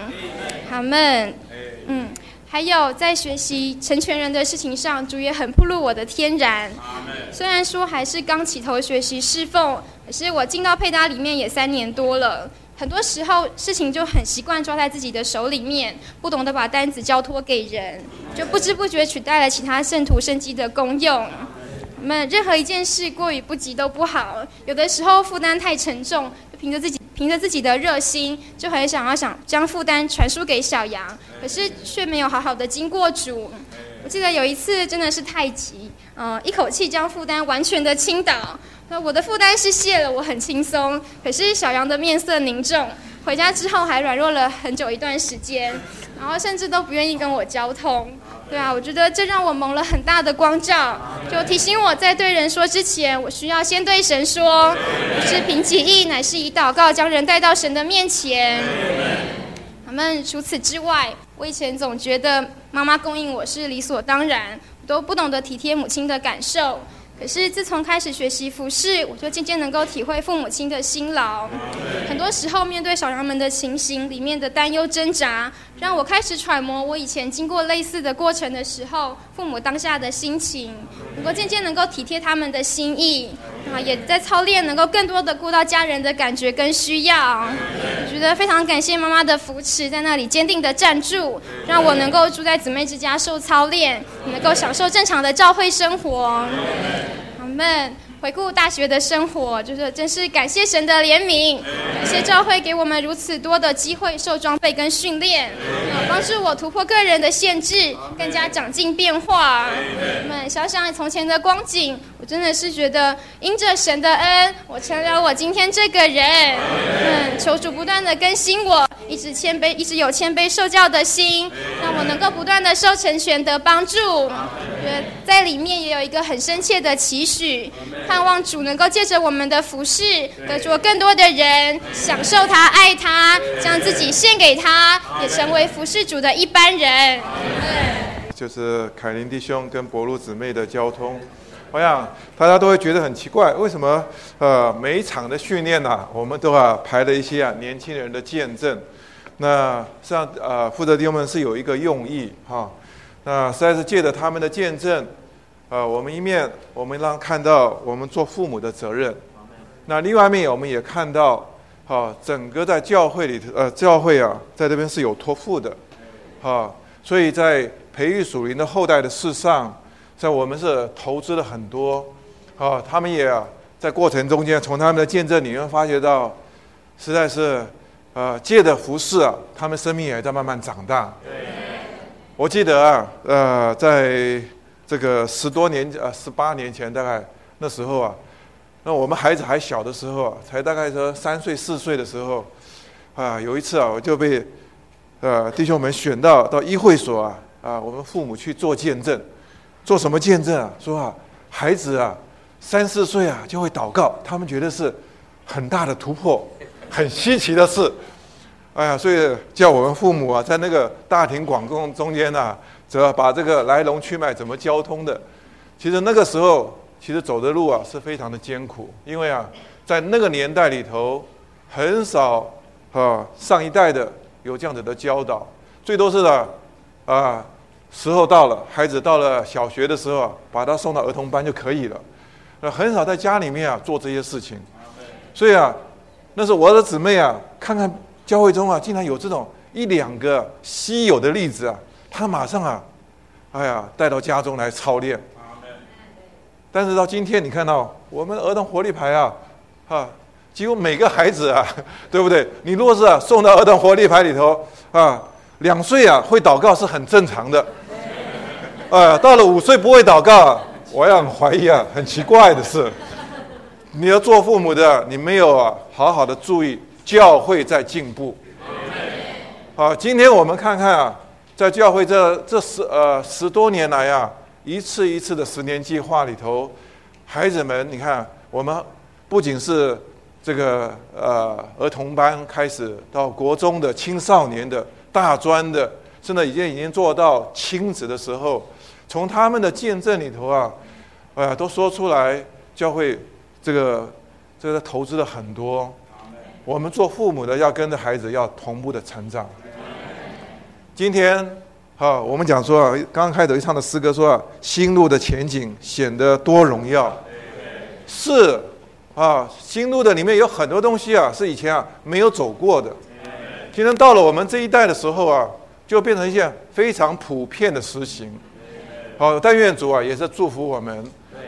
还有在学习成全人的事情上，主也很暴露我的天然。虽然说还是刚起头学习侍奉，可是我进到配搭里面也3年多了。很多时候事情就很习惯抓在自己的手里面，不懂得把单子交托给人，就不知不觉取代了其他圣徒圣基的功用。任何一件事过于不及都不好，有的时候负担太沉重，就凭着自己凭着自己的热心，就很想将负担传输给小杨，可是却没有好好的经过主。我记得有一次真的是太急，一口气将负担完全的倾倒。那我的负担是卸了，我很轻松，可是小杨的面色凝重，回家之后还软弱了很久一段时间，然后甚至都不愿意跟我交通。对啊，我觉得这让我蒙了很大的光照，就提醒我在对人说之前，我需要先对神说，不是凭己意，乃是以祷告将人带到神的面前。除此之外，我以前总觉得妈妈供应我是理所当然，我都不懂得体贴母亲的感受。可是自从开始学习服事，我就渐渐能够体会父母亲的辛劳。很多时候面对小羊们的情形里面的担忧挣扎，让我开始揣摩我以前经过类似的过程的时候，父母当下的心情，能够渐渐能够体贴他们的心意，也在操练能够更多的顾到家人的感觉跟需要。我觉得非常感谢妈妈的扶持，在那里坚定的站住，让我能够住在姊妹之家受操练，能够享受正常的教会生活。回顾大学的生活，真是感谢神的怜悯，感谢教会给我们如此多的机会受装备跟训练，帮助我突破个人的限制，更加长进变化。想想从前的光景，我真的是觉得因着神的恩，我成了我今天这个人。求主不断的更新我，一直有谦卑受教的心，让我能够不断的受成全的帮助。在里面也有一个很深切的期许，盼望主能够借着我们的服事，得着更多的人享受他、爱他，将自己献给他，也成为服事主的一般人。 就是凯琳弟兄跟博路姊妹的交通，我想大家都会觉得很奇怪，为什么每一场的训练我们都排了一些年轻人的见证。那实际上负责弟兄们是有一个用意那实在是借着他们的见证，我们一面我们让看到我们做父母的责任，那另外一面我们也看到整个在教会里教会在这边是有托付的所以在培育属灵的后代的事上，在我们是投资了很多他们也在过程中间从他们的见证里面发觉到，实在是借着服事他们生命也在慢慢长大。我记得在这个18年前，大概那时候那我们孩子还小的时候才大概说3岁4岁的时候有一次我就被弟兄们选到医会所我们父母去做见证。做什么见证说孩子3、4岁就会祷告，他们觉得是很大的突破，很稀奇的事。所以叫我们父母在那个大庭广众中间则把这个来龙去脉怎么交通的。其实那个时候走的路是非常的艰苦，因为在那个年代里头很少上一代的有这样子的教导，最多是时候到了，孩子到了小学的时候把他送到儿童班就可以了，很少在家里面做这些事情。所以那是我的姊妹看看教会中竟然有这种1、2个稀有的例子他马上带到家中来操练。但是到今天你看到我们儿童活力排几乎每个孩子对不对？你如果是送到儿童活力排里头2岁会祷告是很正常的。到了5岁不会祷告我也很怀疑很奇怪的是，你要做父母的，你没有好好的注意教会在进步。今天我们看看在教会这10多年来一次一次的10年计划里头，孩子们你看，我们不仅是这个儿童班开始，到国中的、青少年的、大专的，甚至已经做到亲子的时候，从他们的见证里头都说出来，教会这个投资了很多。我们做父母的要跟着孩子要同步的成长。今天我们讲说刚刚开头一唱的诗歌说心路的前景显得多荣耀。是心路的里面有很多东西是以前没有走过的。今天到了我们这一代的时候就变成一件非常普遍的实行。但愿主也是祝福我们。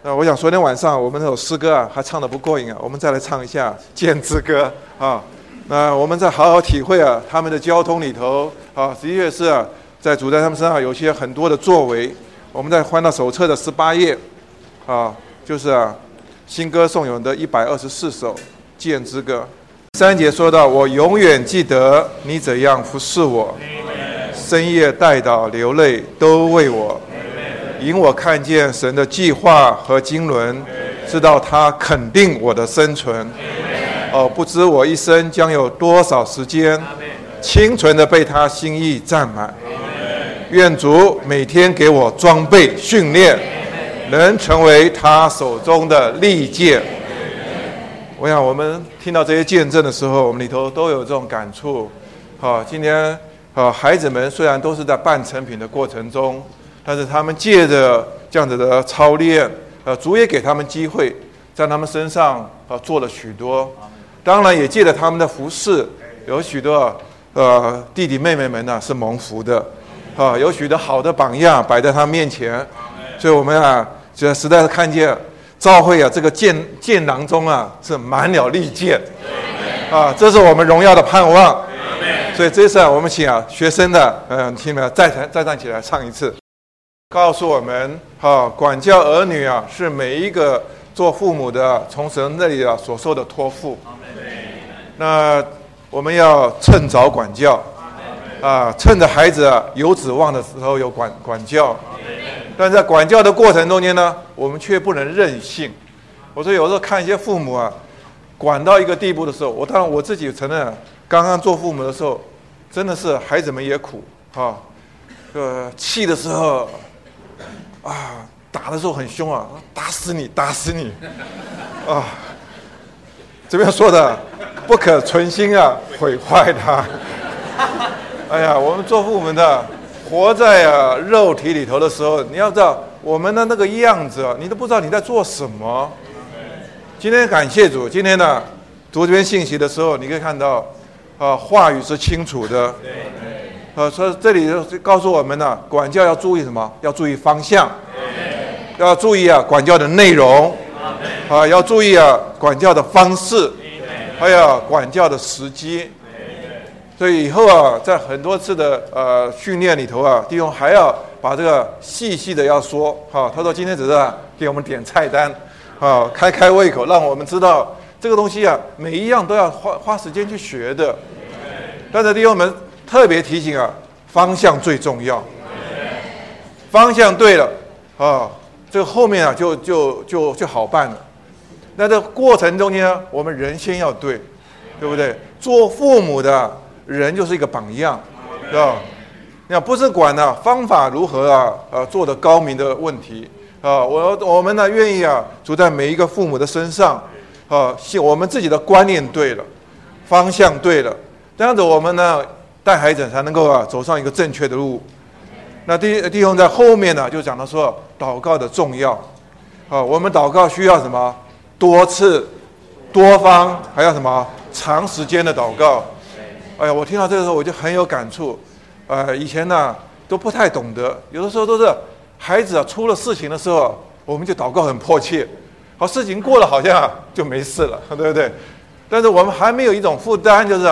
我想昨天晚上我们那首诗歌还唱得不过瘾我们再来唱一下《剑之歌》那我们再好好体会他们的交通里头的确是在主在他们身上有些很多的作为。我们再翻到手册的18页就是新歌颂咏的124首《剑之歌》3节说到：我永远记得你怎样服侍我，深夜代祷流泪都为我，引我看见神的计划和经纶，知道他肯定我的生存。不知我一生将有多少时间清纯的被他心意占满。愿主每天给我装备训练，能成为他手中的利剑。我想我们听到这些见证的时候，我们里头都有这种感触。今天孩子们虽然都是在半成品的过程中，但是他们借着这样子的操练，主也给他们机会，在他们身上做了许多。当然也借着他们的服事，有许多弟弟妹妹们是蒙福的。有许多好的榜样摆在他面前，所以我们就实在是看见教会这个剑囊中是满了利剑这是我们荣耀的盼望。所以这次我们请学生请你们再站起来唱一次，告诉我们管教儿女是每一个做父母的从神那里所受的托付。那我们要趁早管教趁着孩子有指望的时候有管教，但在管教的过程中间呢，我们却不能任性。我说有时候看一些父母管到一个地步的时候，当然我自己承认，刚刚做父母的时候，真的是孩子们也苦气的时候打的时候很凶打死你这边说的不可存心毁坏他。我们做父母的活在肉体里头的时候，你要知道我们的那个样子你都不知道你在做什么。今天感谢主，今天读这篇信息的时候，你可以看到话语是清楚的。所以这里就告诉我们管教要注意什么？要注意方向，要注意管教的内容，要注意管教的方式，还有管教的时机。所以以后在很多次的训练里头弟兄还要把这个细细的要说他说今天只是给我们点菜单开胃口，让我们知道这个东西每一样都要花时间去学的。但是弟兄们特别提醒方向最重要，方向对了这个后面就好办了。那这过程中间我们人先要对不对？做父母的人就是一个榜样，是吧？那不是管方法如何做得高明的问题我们愿意主在每一个父母的身上我们自己的观念对了，方向对了，这样子我们带孩子才能够走上一个正确的路。那弟兄在后面就讲到说祷告的重要我们祷告需要什么？多次、多方，还要什么？长时间的祷告。我听到这个时候我就很有感触。以前都不太懂得，有的时候都是孩子出了事情的时候，我们就祷告很迫切。事情过了好像就没事了，对不对？但是我们还没有一种负担，就是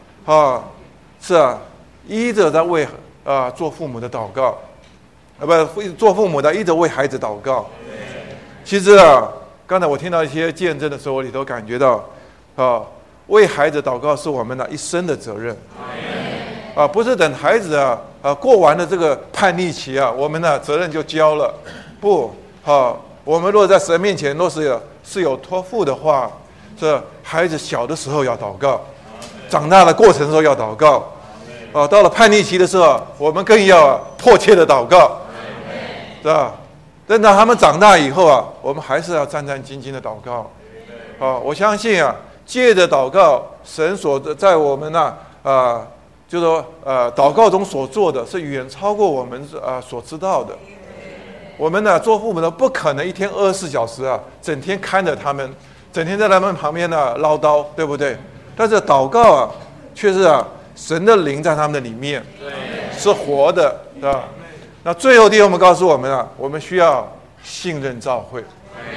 依着在为做父母的祷告，做父母的依着为孩子祷告。其实刚才我听到一些见证的时候，我里头感觉到为孩子祷告是我们一生的责任不是等孩子过完了这个叛逆期我们责任就交了。不我们若在神面前若是有托付的话，这孩子小的时候要祷告，长大的过程的时候要祷告到了叛逆期的时候，我们更要迫切的祷告，是吧？等到他们长大以后我们还是要战战兢兢的祷告我相信借着祷告，神所在我们就是说祷告中所做的是远超过我们所知道的。我们做父母的不可能一天24小时整天看着他们，整天在他们旁边唠叨，对不对？但是祷告却是神的灵在他们的里面，是活的，是吧？那最后弟兄们告诉我们我们需要信任教会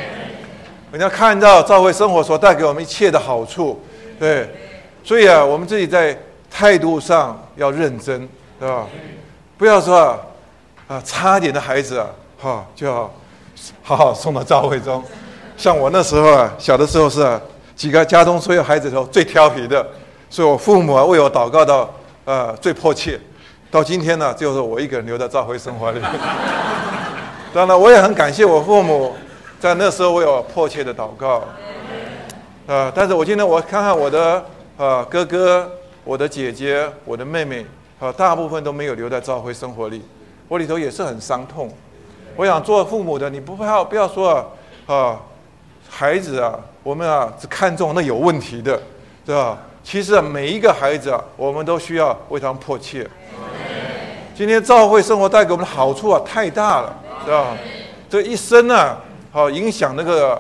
人家看到教会生活所带给我们一切的好处，对，所以我们自己在态度上要认真，对吧？不要说差一点的孩子就要好好送到教会中。像我那时候小的时候是几个家中所有孩子中最调皮的，所以我父母为我祷告到最迫切。到今天呢，就是我一个人留在教会生活里。当然，我也很感谢我父母，在那时候我有迫切的祷告。但是我今天我看看我的哥哥、我的姐姐、我的妹妹，大部分都没有留在教会生活里，我里头也是很伤痛。我想做父母的，你不要说孩子我们只看重那有问题的，对吧？其实每一个孩子我们都需要为他们迫切。今天教会生活带给我们的好处太大了，对吧？这一生影响那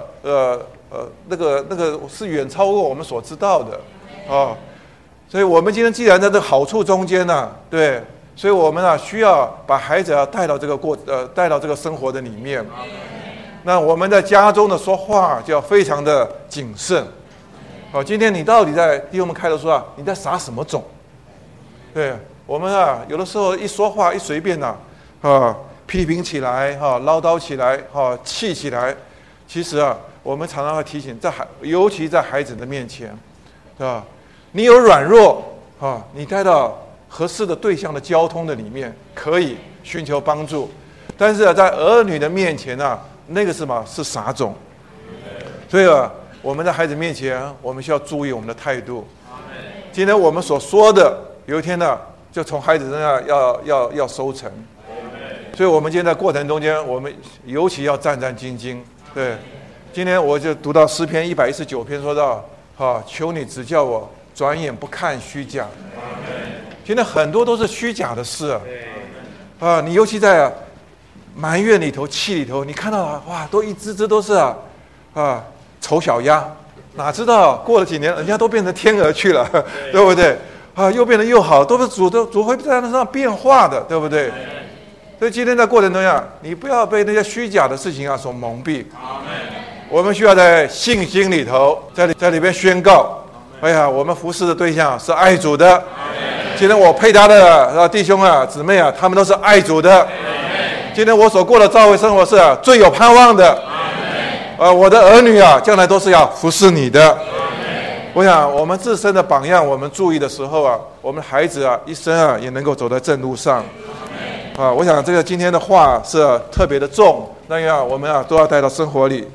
个是远超过我们所知道的所以我们今天既然在这好处中间对，所以我们需要把孩子带到这个生活的里面。那我们在家中的说话就要非常的谨慎。今天你到底在弟兄们开头说你在撒什么种？对，我们有的时候一说话一随便批评起来唠叨起来气起来，其实我们常常会提醒，尤其在孩子的面前，对吧？你有软弱你带到合适的对象的交通的里面，可以寻求帮助。但是在儿女的面前那个是什么？是撒种。所以我们在孩子面前，我们需要注意我们的态度。今天我们所说的，有一天就从孩子身上要收成。所以我们今天在过程中间，我们尤其要战战兢兢。对，今天我就读到诗篇119篇，说到求你指教我，转眼不看虚假。今天很多都是虚假的事你尤其在埋怨里头、气里头，你看到都一只只都是丑小鸭，哪知道过了几年，人家都变成天鹅去了，对不对？又变得又好，都是主会在那上变化的，对不对？所以今天在过程中你不要被那些虚假的事情所蒙蔽。我们需要在信心里头，在里边宣告，我们服侍的对象是爱主的。今天我配搭的弟兄姊妹他们都是爱主的。今天我所过的教会生活是最有盼望的。我的儿女将来都是要服侍你的。我想我们自身的榜样，我们注意的时候我们孩子一生也能够走在正路上。我想这个今天的话是特别的重，那样我们都要带到生活里。